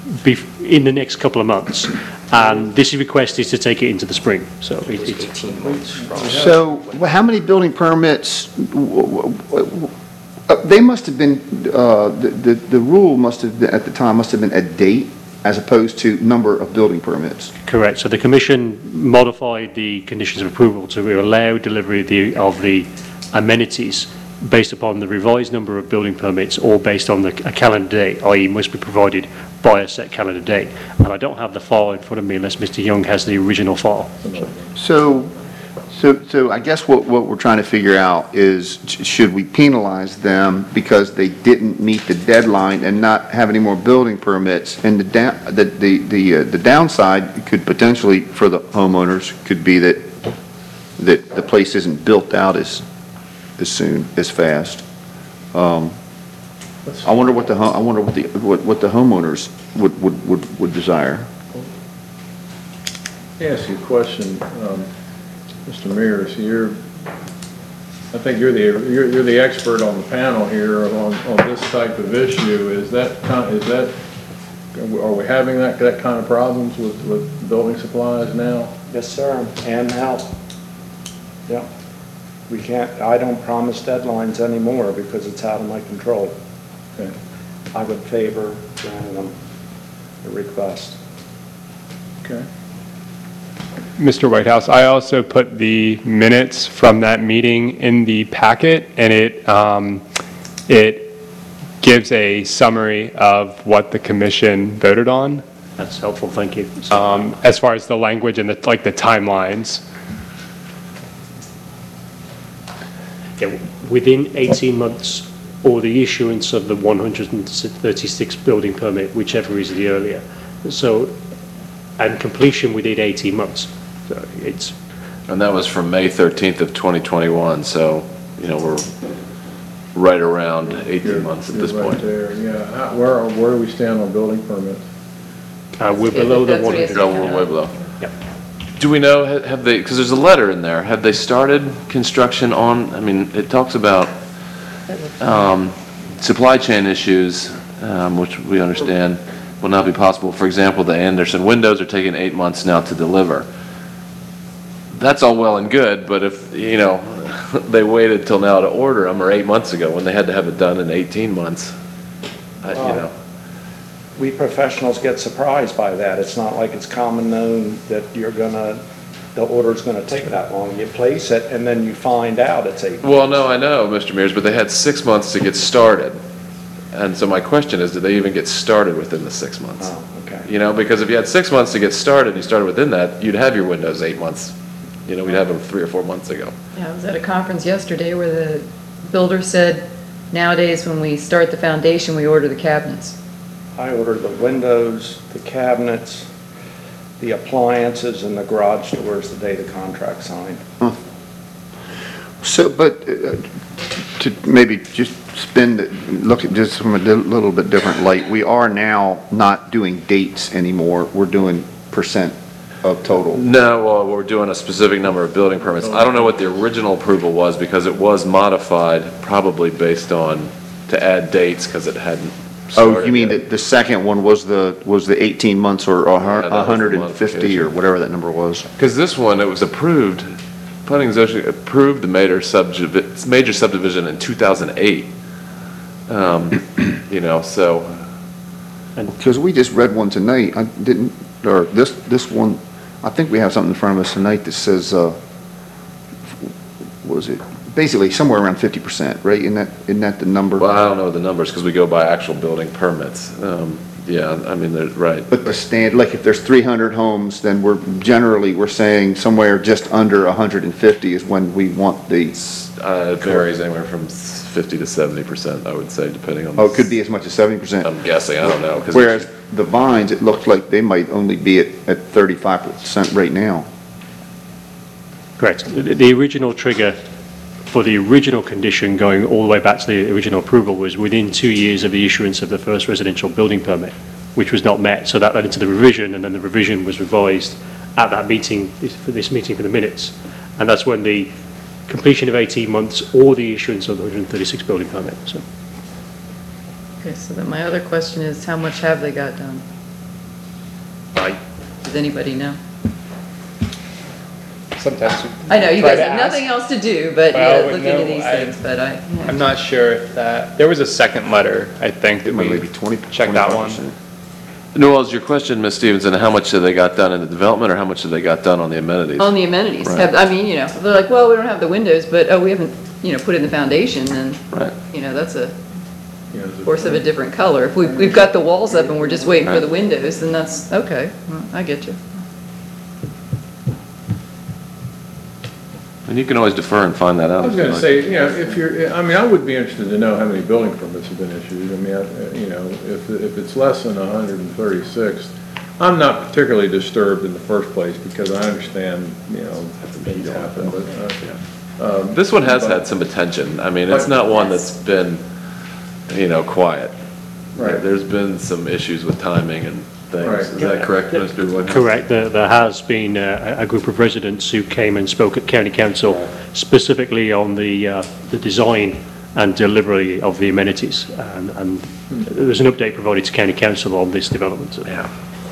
bef- in the next couple of months. And this request is to take it into the spring, so it- it's... So, well, how many building permits, w- w- w- uh, they must have been, uh, the, the the rule must have, been at the time, must have been a date as opposed to number of building permits. Correct. So the commission modified the conditions of approval to allow delivery of the, of the amenities based upon the revised number of building permits or based on the, a calendar date, that is must be provided by a set calendar date. And I don't have the file in front of me unless Mister Young has the original file. So, so, so I guess what, what we're trying to figure out is, sh- should we penalize them because they didn't meet the deadline and not have any more building permits? And the down, the, the, the, uh, the downside could potentially, for the homeowners, could be that, that the place isn't built out as, as soon, as fast. Um, I wonder what the, ho- I wonder what the, what, what the homeowners would, would, would, would desire. Let me ask you a question, um, Mister Mears. You're, I think you're the, you're, you're the expert on the panel here on, on this type of issue. Is that, kind- is that, are we having that, that kind of problems with, with building supplies now? Yes, sir, and help. Yeah. We can't, I don't promise deadlines anymore because it's out of my control. Okay. I would favor granting them the request. Okay. Mister Whitehouse, I also put the minutes from that meeting in the packet, and it, um, it gives a summary of what the commission voted on. That's helpful, thank you. Um, as far as the language and the, like the timelines. Yeah, within eighteen months or the issuance of the one hundred thirty-six building permit, whichever is the earlier. So, and completion within eighteen months. So it's, And that was from May thirteenth of twenty twenty-one, so, you know, we're right around eighteen months at this You're right point. there, yeah. How- Where, are- where do we stand on building permits? uh, we're If below the that's what he has one hundred. to Oh, we're way below. Yep. Do we know, ha- have they, because there's a letter in there, have they started construction on, I mean, it talks about um, supply chain issues, um, which we understand will not be possible. For example, the Anderson windows are taking eight months now to deliver. That's all well and good, but if, you know, they waited till now to order them, or eight months ago, when they had to have it done in eighteen months, I- you know. We professionals get surprised by that. It's not like it's common known that you're gonna, the order's gonna take that long. You place it and then you find out it's eight. Well, no, I know, Mister Mears, but they had six months to get started. And so my question is, did they even get started within the six months? Oh, okay. You know, because if you had six months to get started, and you started within that, you'd have your windows eight months. You know, we'd have them three or four months ago. Yeah, I was at a conference yesterday where the builder said, nowadays, when we start the foundation, we order the cabinets. I ordered the windows, the cabinets, the appliances, and the garage doors the day the contract signed. So, but uh, to maybe just spin, the- look at this from a di- little bit different light, we are now not doing dates anymore, we're doing percent of total. No, well, we're doing a specific number of building permits. I don't know what the original approval was, because it was modified, probably based on, to add dates, because it hadn't started Oh, you mean yet. that the second one was the, was the eighteen months or a hun- Yeah, that was the a hundred and fifty modification. or whatever that number was? Because this one, it was approved, Planning and Zoning approved the major subdivision, major subdivision in two thousand eight. Um, You know, so, Because we just read one tonight, I didn't, or this, this one, I think we have something in front of us tonight that says, uh, what is it? Basically, somewhere around fifty percent, right? Isn't that, isn't that the number? well, I don't know the numbers, because we go by actual building permits. Um, Yeah, I mean, they're, right. But the stand, like if there's three hundred homes, then we're, generally, we're saying somewhere just under one hundred fifty is when we want the, Uh, It varies anywhere from fifty to seventy percent, I would say, depending on. oh, it could be as much as seventy percent. I'm guessing, I don't know. 'cause Whereas the Vines, it looks like they might only be at, at thirty-five percent right now. Correct. The the original trigger for the original condition going all the way back to the original approval was within two years of the issuance of the first residential building permit, which was not met. So that led into the revision, and then the revision was revised at that meeting, for this meeting for the minutes. And that's when the completion of eighteen months or the issuance of the one hundred thirty-six building permit. So Okay, so then my other question is, how much have they got done? Does anybody know? Sometimes. I know, you Try guys to have ask. nothing else to do, but, Well, yeah, looking no, at these I- things, but I, yeah. I'm not sure if that, there was a second letter, I think, that we Maybe twenty, checked that one. twenty-five percent. Noel, is your question, Miz Stevenson, how much have they got done in the development, or how much have they got done on the amenities? On the amenities, Right. have, I mean, you know, they're like, well, we don't have the windows, but, oh, we haven't, you know, put in the foundation, and, Right. you know, that's a You know, it's a- horse of a different color. If we've, we've got the walls up and we're just waiting for Right. the windows, then that's, okay, well, I get you. And you can always defer and find that out. I was if you gonna like. say, you know, if you're, I mean, I would be interested to know how many building permits have been issued. I mean, I- you know, if, if it's less than one hundred thirty-six, I'm not particularly disturbed in the first place because I understand, you know, things happen, but, uh, um, This one has but- had some attention. I mean, it's But- not one that's been, you know, quiet. Right. There's been some issues with timing and things. Right. Is that correct, Mister Woodhouse? Correct. There, there has been uh, a a group of residents who came and spoke at County Council specifically on the, uh, the design and delivery of the amenities. And, and there's an update provided to County Council on this development. Yeah.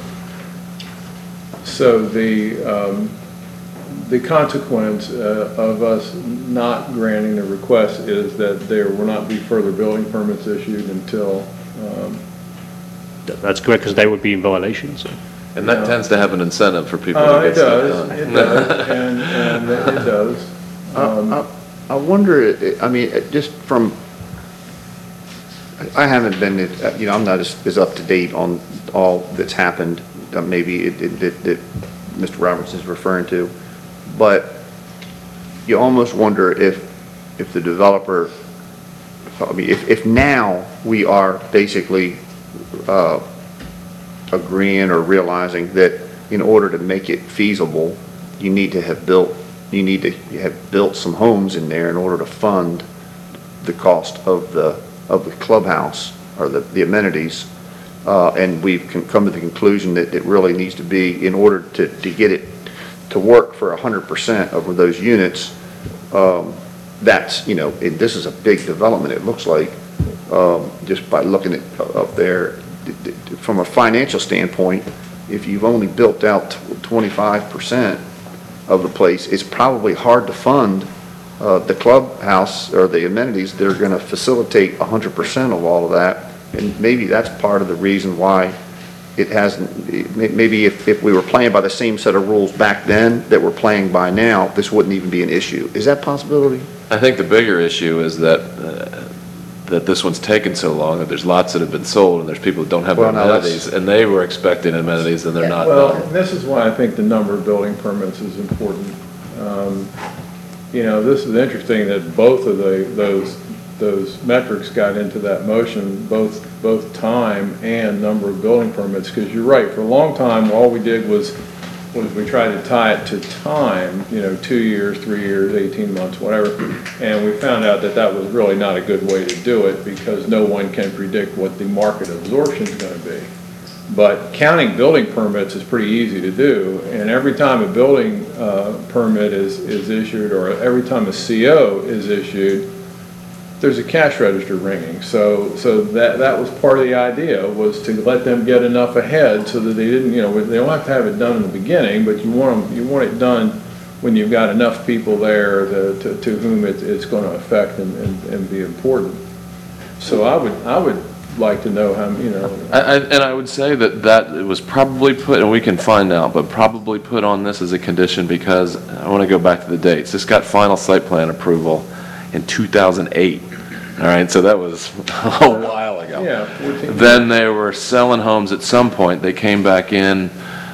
So the, um, the consequence uh, of us not granting the request is that there will not be further building permits issued until, um, That- That's correct, because they would be in violation, so. And that tends to have an incentive for people Uh, to it get stuff does, done. it does, and, and it does. Um, I I wonder, I I mean, just from, I haven't been, you know, I'm not as, as up to date on all that's happened, uh, maybe it, it, that, that Mister Roberts is referring to, but you almost wonder if, if the developer, I mean, if, if now we are basically uh, agreeing or realizing that in order to make it feasible, you need to have built, you need to have built some homes in there in order to fund the cost of the, of the clubhouse or the, the amenities. Uh, and we've con- come to the conclusion that it really needs to be, in order to, to get it to work for one hundred percent of those units, um, that's, you know, it, this is a big development, it looks like, um, just by looking at uh, up there. D- d- From a financial standpoint, if you've only built out twenty-five percent of the place, it's probably hard to fund uh, the clubhouse or the amenities that are going to facilitate one hundred percent of all of that. And maybe that's part of the reason why it hasn't, may- maybe if, if we were playing by the same set of rules back then that we're playing by now, this wouldn't even be an issue. Is that a possibility? I think the bigger issue is that, uh, that this one's taken so long, that there's lots that have been sold, and there's people who don't have Well, now that's- amenities, and they were expecting amenities, and they're not Well, done. this is why I think the number of building permits is important. Um, You know, this is interesting that both of the, those, those metrics got into that motion, both, both time and number of building permits, because you're right, for a long time, all we did was, was we tried to tie it to time, you know, two years, three years, eighteen months, whatever, and we found out that that was really not a good way to do it, because no one can predict what the market absorption is going to be. But counting building permits is pretty easy to do, and every time a building uh, permit is, is issued, or every time a C O is issued, there's a cash register ringing. So, so that, that was part of the idea, was to let them get enough ahead so that they didn't, you know, they don't have to have it done in the beginning, but you want them, you want it done when you've got enough people there to, to, to whom it, it's going to affect and, and, and be important. So I would, I would like to know how, you know. I, I, and I would say that that it was probably put, and we can find out, but probably put on this as a condition because I want to go back to the dates. This got final site plan approval in two thousand eight. All right, so that was a while ago. Yeah, fourteen. Then they were selling homes at some point. They came back in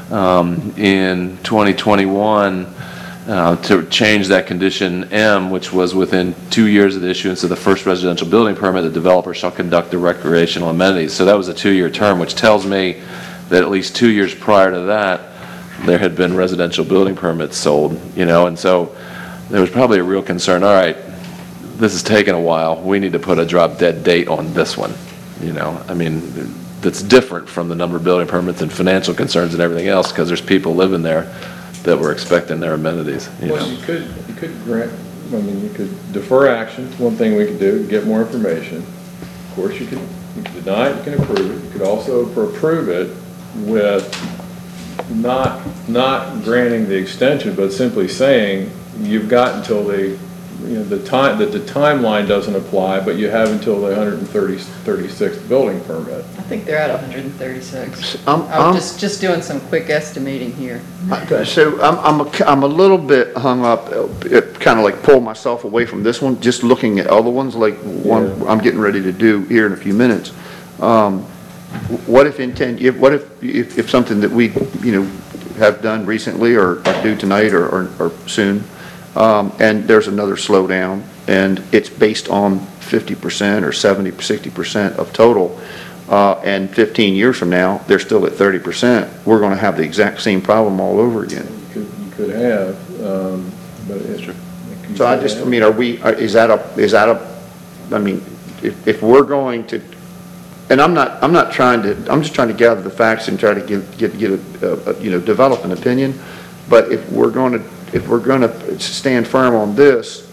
um, in twenty twenty-one uh, to change that condition M, which was within two years of the issuance of the first residential building permit, the developer shall conduct the recreational amenities. So that was a two-year term, which tells me that at least two years prior to that, there had been residential building permits sold, you know, and so there was probably a real concern, all right, this has taken a while, we need to put a drop dead date on this one, you know, I mean, that's different from the number of building permits and financial concerns and everything else, because there's people living there that were expecting their amenities, you Well, know. you could, you could grant, I mean, you could defer action, one thing we could do, get more information. Of course, you could, you could deny it, you can approve it. You could also approve it with not, not granting the extension, but simply saying you've got until the, you know, the time, that the timeline doesn't apply, but you have until the one hundred thirty-sixth building permit. I think they're at one hundred thirty-six. I'm- I'm I'm- just, just doing some quick estimating here. So I'm, I'm, a- I'm a little bit hung up, kind of like pull myself away from this one, just looking at other ones, like one Yeah. I'm getting ready to do here in a few minutes. Um, What if intent, if, what if, if, if something that we, you know, have done recently or, or do tonight or, or, or soon, um, and there's another slowdown, and it's based on fifty percent or seventy, sixty percent of total, uh, and fifteen years from now, they're still at thirty percent, we're gonna have the exact same problem all over again. You could, you could have, um, but it's. you So I could just, I have. mean, are we, are- is that a, is that a, I mean, if, if we're going to, and I'm not, I'm not trying to, I'm just trying to gather the facts and try to get, get, get a, a, you know, develop an opinion, but if we're going to, if we're going to stand firm on this,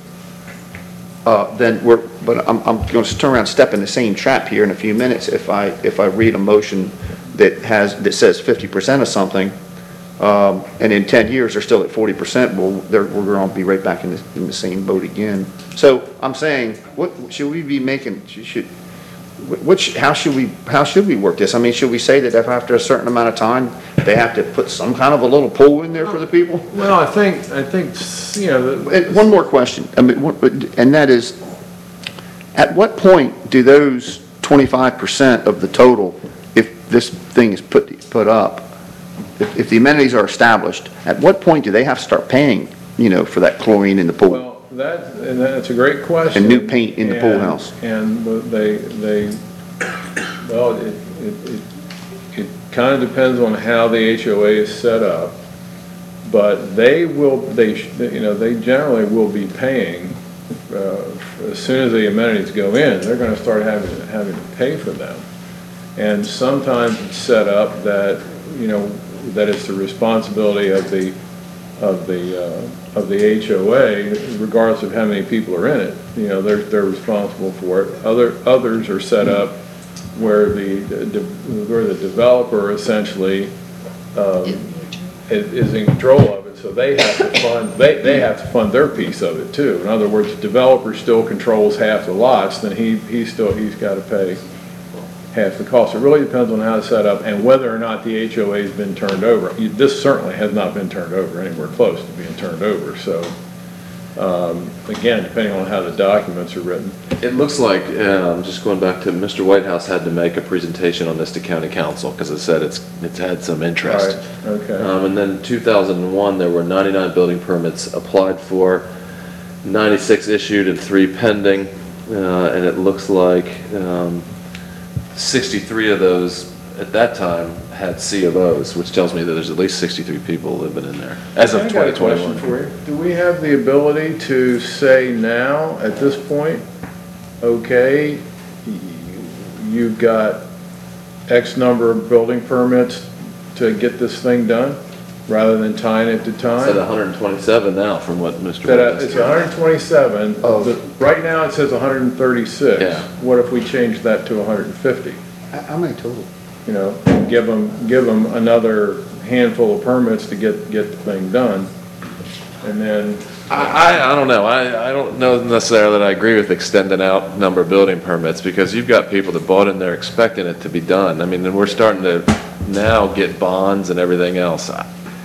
uh, then we're, but I'm, I'm going to turn around and step in the same trap here in a few minutes if I, if I read a motion that has, that says fifty percent of something, um, and in ten years, they're still at forty percent, well, they're, we're going to be right back in the, in the same boat again. So I'm saying, what, should we be making, should, which, how should we, how should we work this? I mean, should we say that if after a certain amount of time, they have to put some kind of a little pool in there for the people? Well, I think, I think, you know, the- And one more question, I mean, what- and that is, at what point do those twenty-five percent of the total, if this thing is put, put up, if, if the amenities are established, at what point do they have to start paying, you know, for that chlorine in the pool? well, that, and that's a great question. And new paint in the pool And- house. And they, they, well, it, it, it, it kind of depends on how the H O A is set up, but they will, they, sh- you know, they generally will be paying, uh, as soon as the amenities go in, they're gonna start having, having to pay for them. And sometimes it's set up that, you know, that it's the responsibility of the, of the, uh, of the H O A, regardless of how many people are in it. You know, they're, they're responsible for it. Other, others are set up where the, where the developer essentially, um, is, is in control of it, so they have to fund, they, they have to fund their piece of it too. In other words, the developer still controls half the lots, then he, he still, he's gotta pay half the cost. It really depends on how it's set up and whether or not the H O A has been turned over. You- This certainly has not been turned over, anywhere close to being turned over, so, um, again, depending on how the documents are written. It looks like, um, just going back to, Mister Whitehouse had to make a presentation on this to county council, because it said it's, it's had some interest. Right, okay. Um, and then in two thousand one, there were ninety-nine building permits applied for, ninety-six issued and three pending, uh, and it looks like, um, sixty-three of those at that time had C of Os, which tells me that there's at least sixty-three people living in there, as of I got a twenty question twenty-one. for you. Do we have the ability to say now, at this point, okay, y- you've got X number of building permits to get this thing done, rather than tying it to It's at time? one hundred twenty-seven now, from what Mister That, uh, Whitehouse it's said. one hundred twenty-seven, Oh. The- right now it says one hundred thirty-six. Yeah. What if we change that to one hundred fifty? How many total? You know, and give them, give them another handful of permits to get, get the thing done, and then, I, I, I don't know, I, I don't know necessarily that I agree with extending out number of building permits, because you've got people that bought in there expecting it to be done. I mean, and we're starting to now get bonds and everything else. I,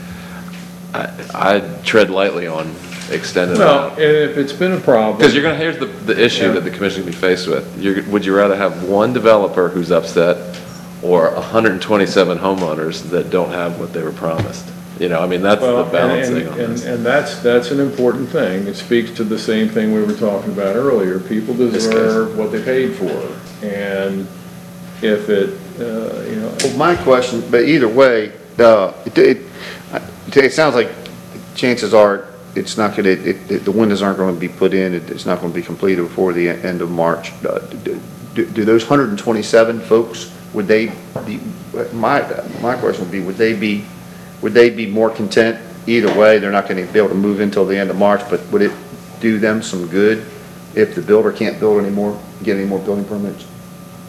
I I tread lightly on extending it well, out. if it's been a problem. Because you're gonna, here's the, the issue that the commission can be faced with. You're, would you rather have one developer who's upset, or one hundred twenty-seven homeowners that don't have what they were promised? You know, I mean, that's Well, the and- balancing and- on And, this. and that's, that's an important thing. It speaks to the same thing we were talking about earlier. People This deserve what they paid for. And if it, uh, you know, Well, my question, but either way, uh, it, it, it sounds like chances are it's not gonna, it, it, the windows aren't gonna be put in, it, it's not gonna be completed before the end of March. Uh, Do, do- do those one hundred twenty-seven folks, would they be, my, my question would be, would they be, would they be more content? Either way, they're not gonna be able to move in till the end of March, but would it do them some good if the builder can't build anymore, get any more building permits?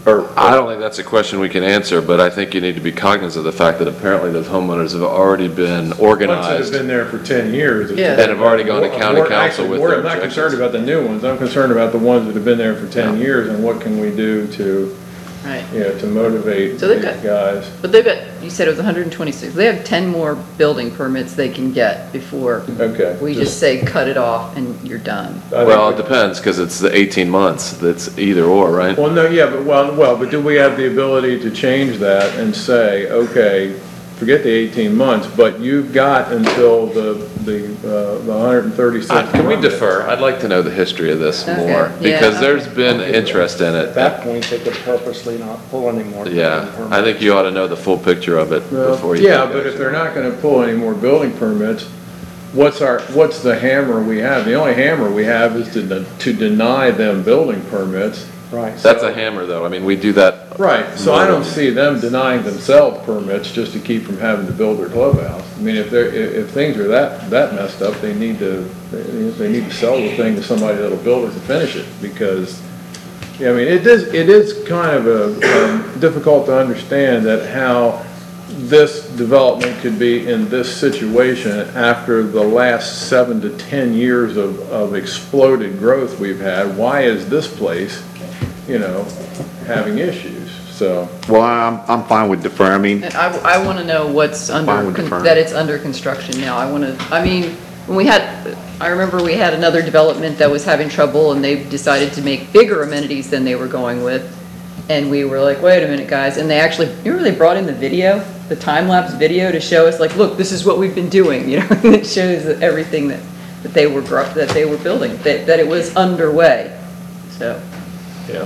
Or, I don't think that's a question we can answer, but I think you need to be cognizant of the fact that apparently those homeowners have already been ones that have organized been there for ten years. it's- Yeah. and have already gone to county More- council actually, with more- their I'm not concerned objections. about the new ones, I'm concerned about the ones that have been there for ten years, and what can we do to, Right. you know, to motivate So they've these got- guys. But they've got, you said it was one hundred twenty-six, they have ten more building permits they can get before Okay. we just say, cut it off and you're done. I think Well, we- it depends, because it's the eighteen months, that's either or, right? Well, no, yeah, but, well, well, but do we have the ability to change that and say, okay, forget the eighteen months, but you've got until the, the, uh, the one hundred thirty-six. Uh, Can we defer? I'd like to know the history of this Okay, more, yeah, because there's okay. been interest in At it. that point, they could purposely not pull any more. Yeah, building permits. I think you ought to know the full picture of it Well, before you. yeah, take but if action. they're not gonna pull any more building permits, what's our, what's the hammer we have? The only hammer we have is to, de- to deny them building permits. Right. That's a hammer, though. I mean, we do that. Right, so I don't see them denying themselves permits just to keep from having to build their clubhouse. I mean, if they're, if, if things are that, that messed up, they need to, they they need to sell the thing to somebody that'll build it to finish it, because, yeah, I mean, it is, it is kind of a, um, difficult to understand that how this development could be in this situation after the last seven to ten years of, of exploded growth we've had. Why is this place, you know, having issues? So, Well, I'm, I'm fine with defer, I mean, And I, I want to know what's Fine under, with con- deferring. that it's under construction now. I want to, I mean, when we had, I remember we had another development that was having trouble and they decided to make bigger amenities than they were going with. And we were like, wait a minute, guys. And they actually, you remember they brought in the video, the time-lapse video to show us like, look, this is what we've been doing, you know? And it shows everything that, that they were, gro- that they were building, that, that it was underway. So, yeah.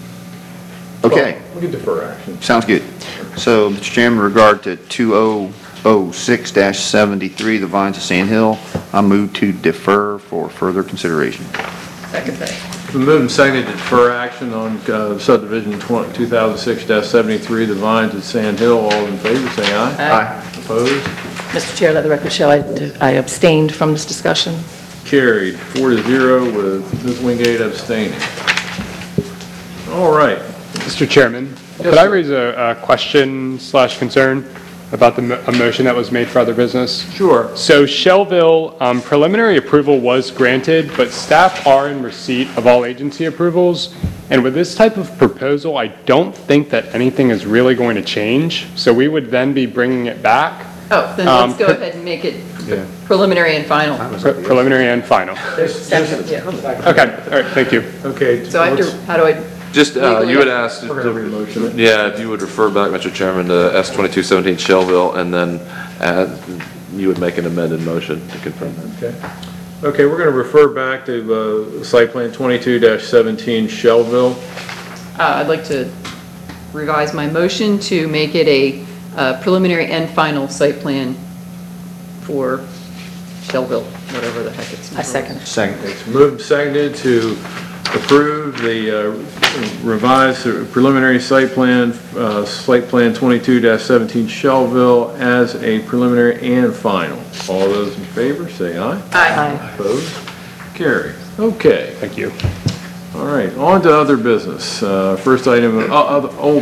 okay, We can defer action. sounds good. So, Mister Chairman, in regard to two thousand six seventy-three, the Vines of Sand Hill, I move to defer for further consideration. second thing. Been moved and seconded to defer action on uh, subdivision two thousand six seventy-three, the Vines at Sand Hill. All in favor, say aye. Aye. Opposed? Mister Chair, let the record show I I abstained from this discussion. Carried, four to zero with Miz Wingate abstaining. All right. Mister Chairman, could I raise a, a question slash concern about the, mo- a motion that was made for other business? Sure. So Shellville, um, preliminary approval was granted, but staff are in receipt of all agency approvals. And with this type of proposal, I don't think that anything is really going to change. So we would then be bringing it back, Oh, then Um, let's go ahead and make it preliminary and final. pre- preliminary and final. Second, yeah. Okay, all right, thank you. Okay. So I have to, how do I, Just, uh, you had asked, We're gonna remotion it. yeah, if you would refer back, Mister Chairman, to S twenty-two seventeen Shellville, and then add, you would make an amended motion to confirm that. Okay. Okay, we're going to refer back to uh, site plan twenty-two seventeen Shellville. uh, I'd like to revise my motion to make it a uh, preliminary and final site plan for Shellville, whatever the heck it's. I second. Second. It's moved and seconded to approve the uh, revised preliminary site plan, uh, site plan twenty-two seventeen Shellville as a preliminary and final. All those in favor, say aye. Aye. Opposed? Carried. Okay. Thank you. All right, on to other business. Uh, First item, uh, other- old